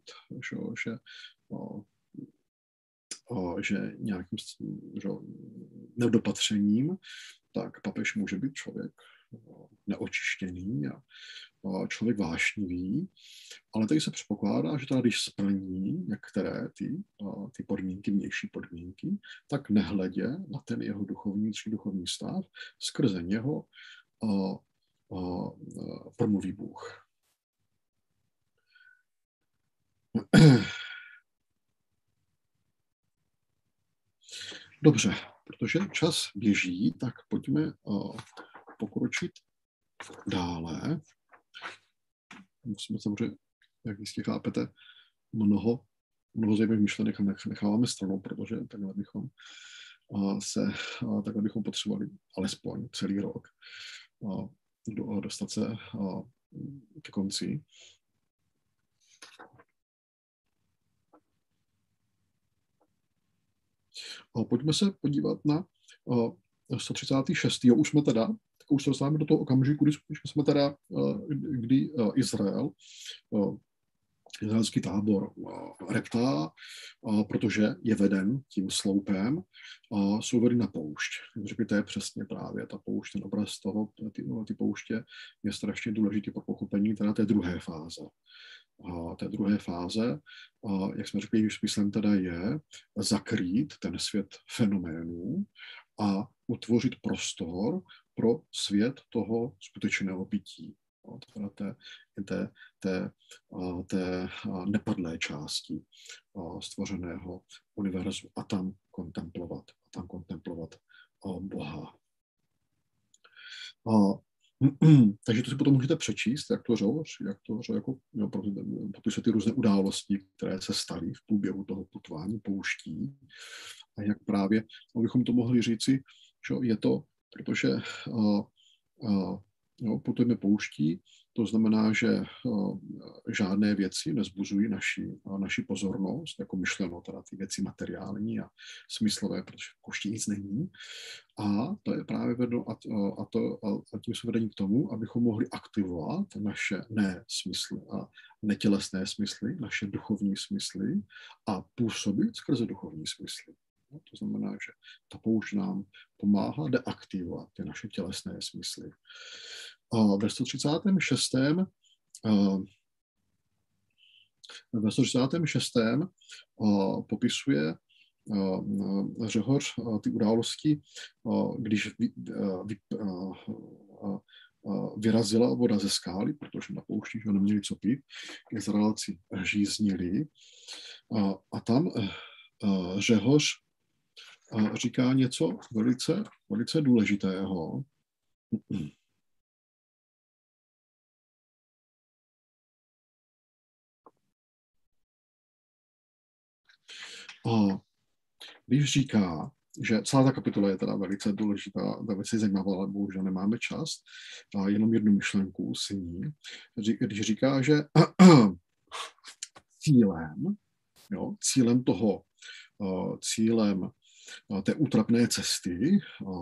že nějakým nedopatřením, tak papež může být člověk neočištěný a člověk vášnivý, ale tady se předpokládá, že teda když splní některé ty podmínky, vnější podmínky, tak nehledě na ten jeho duchovní stav, skrze něho promluví Bůh. Dobře, protože čas běží, tak pojďme pokročit dále. Musíme samozřejmě, jak jistě chápete, mnoho zajímavých myšlenek necháváme stranou, protože takhle bychom potřebovali alespoň celý rok dostat se ke konci. Pojďme se podívat na 136. Už jsme teda, už se dostáváme do toho okamžiku, kdy izraelský tábor reptá, protože je veden tím sloupem, jsou vedeni na poušť. Řekli, to je přesně právě ta poušť, ten obraz toho, ty pouště je strašně důležitý pro pochopení teda té druhé fáze. Jak jsme řekli, smyslem teda je zakrýt ten svět fenoménů a utvořit prostor pro svět toho skutečného bytí. Teda té nepadlé části stvořeného univerzu a tam kontemplovat Boha. Takže to si potom můžete přečíst, jak to jako, popisuje ty různé události, které se staly v průběhu toho putování pouští a jak právě, abychom to mohli říci, že je to, protože putujeme pouští, to znamená, že žádné věci nezbuzují naši pozornost, jako myšleno, teda ty věci materiální a smyslové, protože v poušti nic není. A to je právě vedlo, a tím jsme vedení k tomu, abychom mohli aktivovat naše nesmysly a netělesné smysly, naše duchovní smysly a působit skrze duchovní smysly. To znamená, že ta poušť nám pomáhá deaktivovat ty naše tělesné smysly. Ve 136. Popisuje Řehoř ty události, když vyrazila voda ze skály, protože na poušti neměli co pít, Izraelci žíznili. A tam Řehoř říká něco velice, velice důležitého. Když říká, že celá ta kapitola je teda velice důležitá, velice zajímavá, ale bohužel nemáme čas, jenom jednu myšlenku si ní. Když říká, že cílem té útrapné cesty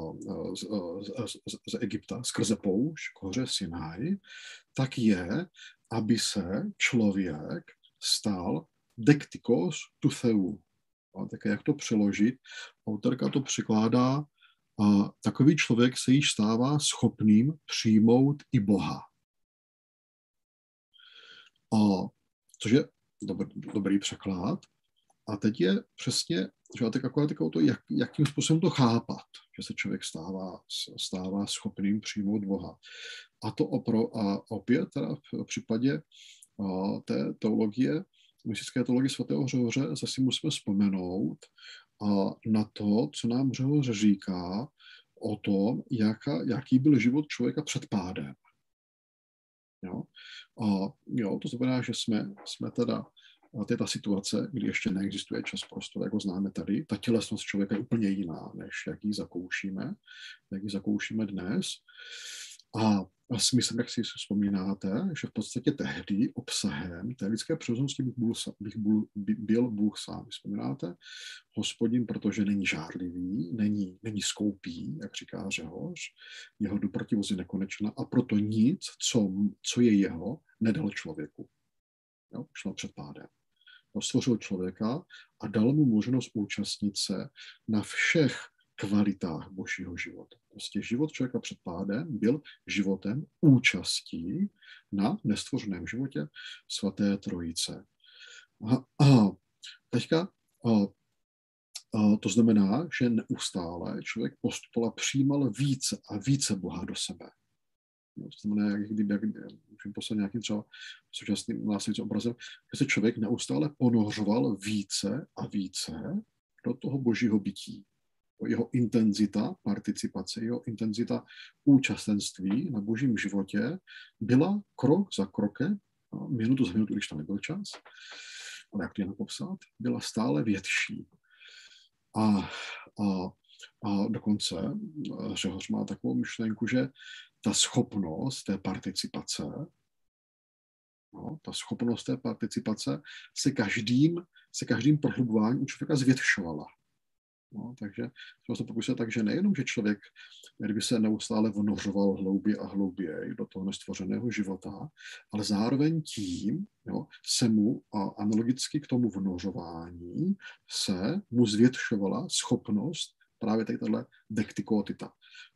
z Egypta skrze poušť k hoře Sinaj, tak je, aby se člověk stal dektikos tu theu. Tak jak to přeložit? Autorka to překládá, takový člověk se již stává schopným přijmout i Boha. Což je dobrý překlad. A teď je přesně, že tak akorát to, jakým způsobem to chápat, že se člověk stává schopným přijmout Boha. A to opět teda v případě té teologie, mystické teologie svatého Řehoře, zase musíme vzpomenout na to, co nám Řehoř říká o tom, jaký byl život člověka před pádem. To znamená, že jsme teda, to je ta situace, kdy ještě neexistuje čas prostor, jak ho známe tady. Ta tělesnost člověka je úplně jiná, než jak ji zakoušíme dnes. A smyslem, jak si vzpomínáte, že v podstatě tehdy obsahem té lidské přirozenosti byl Bůh sám. Vzpomínáte? Hospodin, protože není žárlivý, není skoupý, jak říká Řehoř, jeho doprotivost je nekonečná a proto nic, co je jeho, nedal člověku. Šlo před pádem. Stvořil člověka a dal mu možnost účastnit se na všech kvalitách božího života. Prostě život člověka před pádem byl životem účastí na nestvořeném životě svaté trojice. Teďka to znamená, že neustále člověk postupoval, přijímal více a více Boha do sebe. To znamená, jak můžeme poslat nějakým třeba současným následujícím obrazem, že se člověk neustále ponořoval více a více do toho božího bytí. Jeho intenzita participace, jeho intenzita účastenství na božím životě byla krok za krokem, minutu za minutu, když tam nebyl čas, ale jak to jen popsat, byla stále větší. A dokonce Řehoř má takovou myšlenku, že ta schopnost té participace se každým prohlubováním u člověka zvětšovala. Takže to popisuje tak, že nejenom, že člověk, kdyby se neustále vnořoval hlouběji a hlouběji do toho nestvořeného života, ale zároveň tím se mu analogicky k tomu vnořování se mu zvětšovala schopnost právě tato dektikotita.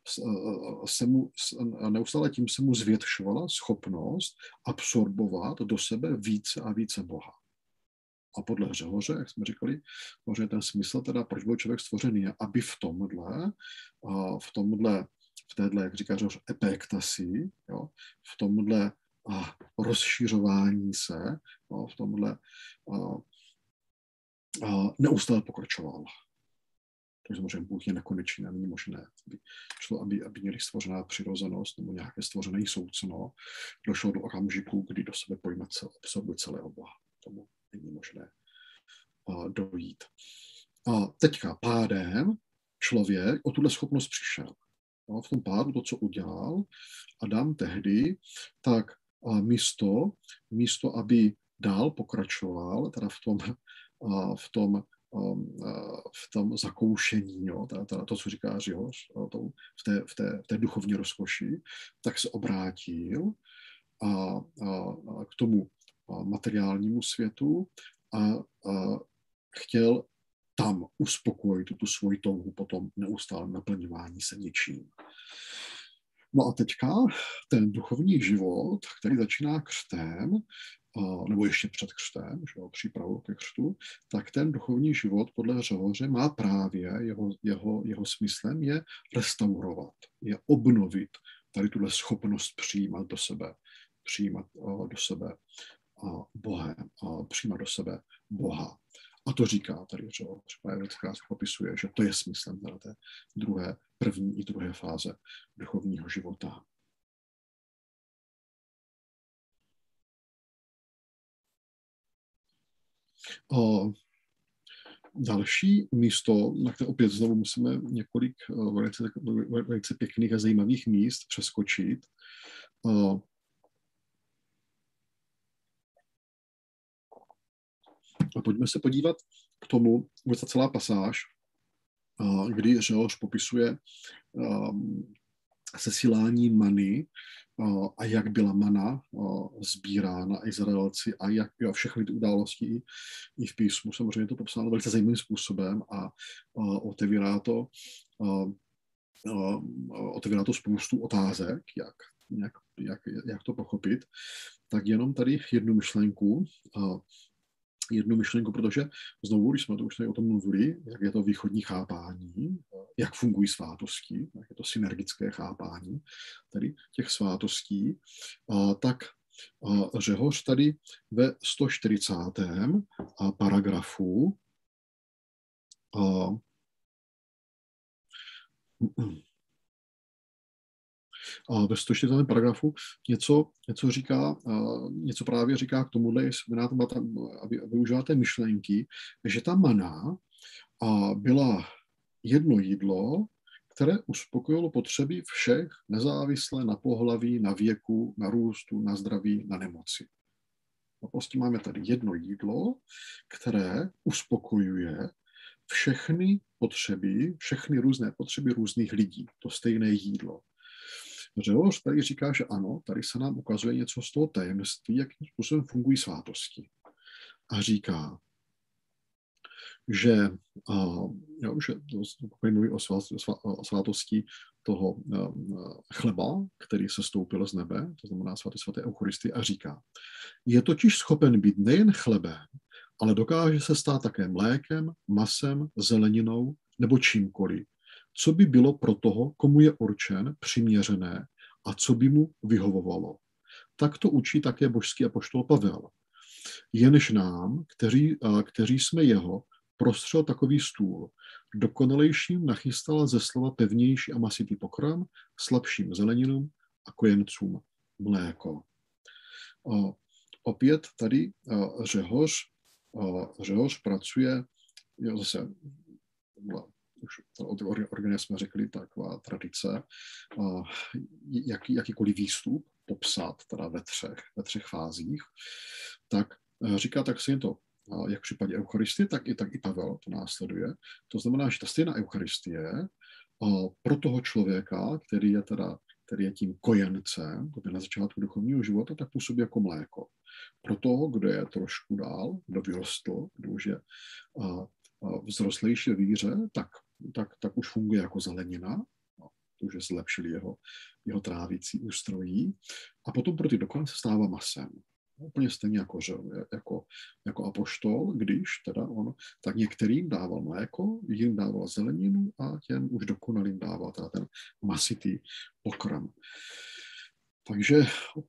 Neustále tím se mu zvětšovala schopnost absorbovat do sebe více a více Boha. A podle Řehoře, jak jsme říkali, ten smysl, teda proč byl člověk stvořený, aby v tomhle v téhle, jak říká Řehoř, epektasi, jo, v tomhle rozšiřování se, jo, v tomhle neustále pokračoval. Takže samozřejmě Bůh je nekonečný a není možné, aby měli stvořená přirozenost nebo nějaké stvořené soucno, došlo do okamžiku, kdy do sebe pojme absorbuje celého Boha. Tomu není možné dojít. A teďka pádem člověk o tuhle schopnost přišel. No, v tom pádu to, co udělal Adam tehdy, tak místo aby dál pokračoval, teda v tom zakoušení, jo, to, co říká Řehoř, v té duchovní rozkoši, tak se obrátil k tomu materiálnímu světu a chtěl tam uspokojit tu svoji touhu po tom neustálém naplňování se něčím. No a teďka ten duchovní život, který začíná křtem, nebo ještě před křtem, přípravu ke křtu, tak ten duchovní život podle Řehoře má právě, jeho smyslem je restaurovat, je obnovit tady tuhle schopnost přijímat do sebe Boha. A to říká tady Řehoř, právě popisuje, že to je smyslem té první i druhé fáze duchovního života. Další místo, na které opět znovu musíme několik velice pěkných a zajímavých míst přeskočit. A pojďme se podívat k tomu, vůbec ta celá pasáž, kdy Řehoř popisuje sesílání many a jak byla mana sbírána Izraelci a jak všechny ty události i v písmu. Samozřejmě je to popsáno velice zajímavým způsobem a otevírá to spoustu otázek, jak to pochopit. Tak jenom tady jednu myšlenku, protože znovu, když jsme to už tady o tom mluvili, jak je to východní chápání, jak fungují svátosti, jak je to synergické chápání tady těch svátostí, tak Řehoř tady ve 140. paragrafu ve 140. paragrafu něco říká, něco právě říká k tomuhle, aby využila té myšlenky, že ta mana byla jedno jídlo, které uspokojilo potřeby všech, nezávisle na pohlaví, na věku, na růstu, na zdraví, na nemoci. A prostě máme tady jedno jídlo, které uspokojuje všechny různé potřeby různých lidí. To stejné jídlo. Řehoř tady říká, že ano, tady se nám ukazuje něco z toho tajemství, jakým způsobem fungují svátosti. A říká, že mluví o svátosti toho chleba, který se stoupil z nebe, to znamená svaté Eucharistie, a říká, je totiž schopen být nejen chlebem, ale dokáže se stát také mlékem, masem, zeleninou nebo čímkoliv, co by bylo pro toho, komu je určen, přiměřené a co by mu vyhovovalo. Tak to učí také božský apoštol Pavel. Jenž nám, kteří jsme jeho, prostřel takový stůl. Dokonalejším nachystal ze slova pevnější a masitý pokrm, slabším zeleninům a kojencům mléko. Opět tady Řehoř pracuje, zase už od organizace jsme řekli, taková tradice, jakýkoliv výstup popsat teda ve třech fázích, tak říká, tak si je to, jak v případě Eucharistie, tak i Pavel to následuje. To znamená, že ta stejná Eucharistie pro toho člověka, který je tím kojencem, to je na začátku duchovního života, tak působí jako mléko. Pro toho, kdo je trošku dál, kdo vyrostl, kdo už je vzrostlejší víře, tak už funguje jako zelenina, to už zlepšili jeho trávicí ústrojí. A potom pro ty dokonce se stává masem. Úplně stejně jako apoštol, když teda on tak některým dával mléko, jim dával zeleninu a těm už dokonalým dával teda ten masitý pokrm. Takže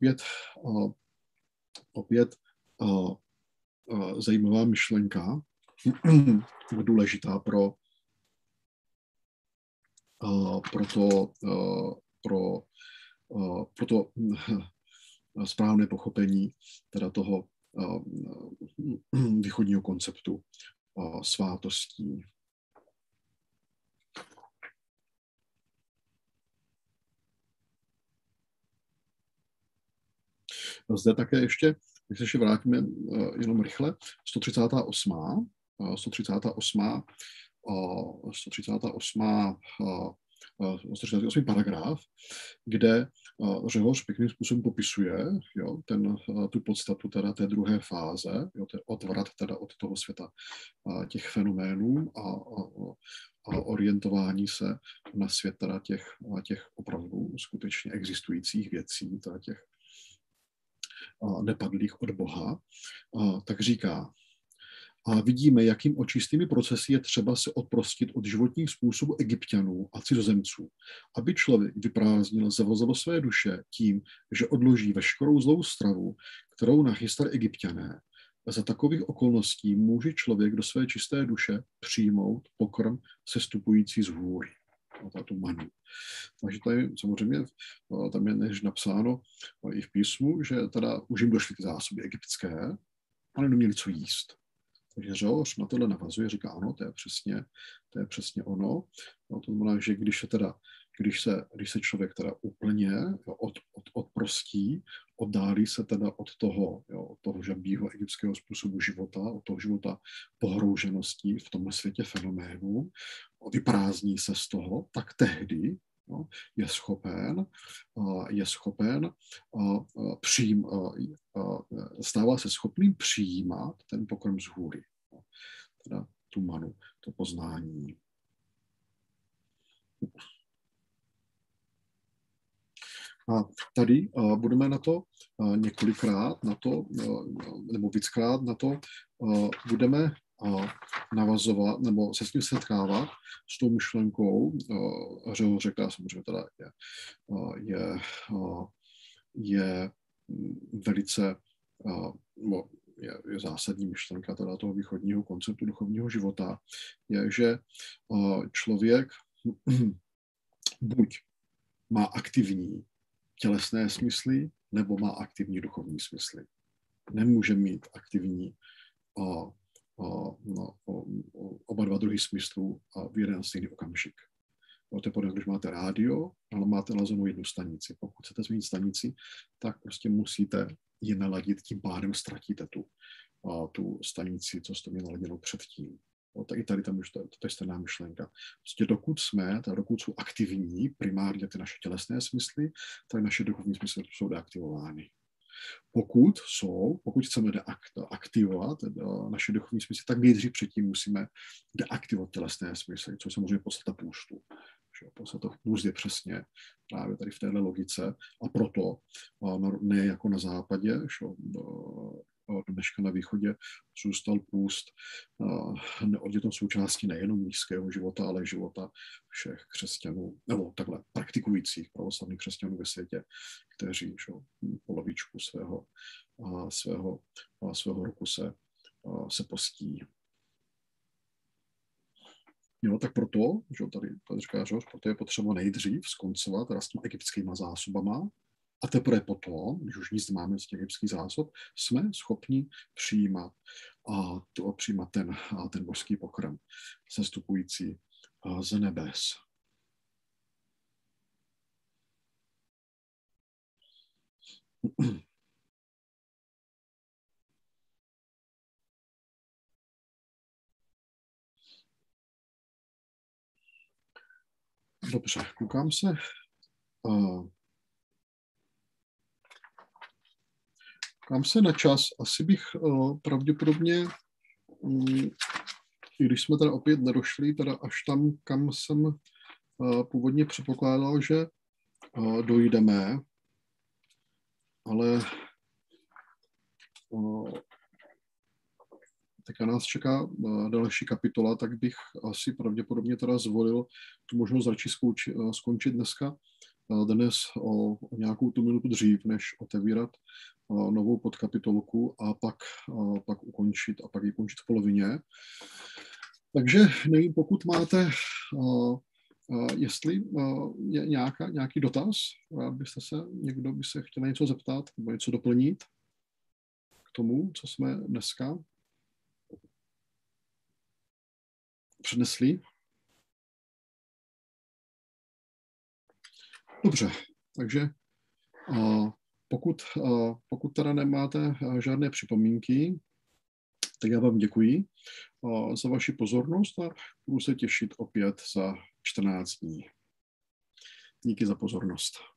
opět zajímavá myšlenka, důležitá pro to správné pochopení teda toho východního konceptu svátostí. Zde také ještě, když se ještě vrátíme jenom rychle, 138. Paragraf, kde Řehoř pěkným způsobem popisuje tu podstatu teda té druhé fáze, odvrat teda od toho světa těch fenoménů a orientování se na svět teda těch opravdu skutečně existujících věcí, teda těch nepadlých od Boha, tak říká, a vidíme, jakým očistými procesy je třeba se odprostit od životních způsobů Egypťanů a cizozemců, aby člověk vyprázdnil zavozilo své duše tím, že odloží veškerou zlou stravu, kterou nachystali Egypťané. Za takových okolností může člověk do své čisté duše přijmout pokrm sestupující z hůry. Tu manu. Takže tady samozřejmě tam je než napsáno i v písmu, že teda už jim došly ty zásoby egyptské, ale neměli co jíst. Takže Řehoř na tohle navazuje, říká ano, to je přesně ono. No, to znamená, že když se člověk teda úplně odprostí, oddálí se teda od toho žabího egyptského způsobu života, od toho života pohroužeností v tomhle světě fenoménů, vyprázdní se z toho, tak tehdy je schopen stává se schopným přijímat ten pokrm z hůry, teda tu manu, to poznání. A tady budeme na to několikrát, nebo víckrát na to budeme navazovat, nebo se s tím setkávat s tou myšlenkou Řehoře, která samozřejmě teda je velice je zásadní myšlenka teda toho východního konceptu duchovního života, je, že člověk buď má aktivní tělesné smysly, nebo má aktivní duchovní smysly. Nemůže mít aktivní oba dva druhy smyslů v jeden stejný okamžik. To je podobně, když máte rádio, ale máte nalazenou jednu stanici. Pokud chcete změnit stanici, tak prostě musíte ji naladit, tím pádem ztratíte tu stanici, co jste měli naladěnou předtím. Tak i tady to je stejná myšlenka. Prostě dokud jsou aktivní primárně ty naše tělesné smysly, tak naše duchovní smysly jsou deaktivovány. Pokud chceme deaktivovat naše duchovní smysly, tak nejdřív předtím musíme deaktivovat tělesné smysly, což je samozřejmě podstata půstu. Podstata půst je přesně právě tady v této logice a proto ne jako na západě, dneška na východě zůstal půst neoddělnou součástí nejenom mnišského života, ale života všech křesťanů, nebo takhle praktikujících pravoslavných křesťanů ve světě, kteří polovičku svého roku se postí. Jo, tak proto, že tady říká Řehoř, proto je potřeba nejdřív skoncovat s těmi egyptskými zásobama, a teprve potom, když už nic máme z těch egyptských zásob, jsme schopni přijímat ten božský pokrm sestupující z nebes. Dobře, koukám se na čas. Asi bych pravděpodobně, i když jsme teda opět nedošli teda až tam, kam jsem původně předpokládal, že dojdeme, ale teďka nás čeká další kapitola, tak bych asi pravděpodobně teda zvolil tu možnost radši skončit dnes o nějakou tu minutu dřív, než otevírat novou podkapitolku a pak ukončit a pak ji končit v polovině. Takže nevím, pokud máte, jestli je nějaký dotaz, někdo by se chtěl něco zeptat nebo něco doplnit k tomu, co jsme dneska přednesli. Dobře, takže pokud teda nemáte žádné připomínky, tak já vám děkuji za vaši pozornost a budu se těšit opět za 14 dní. Díky za pozornost.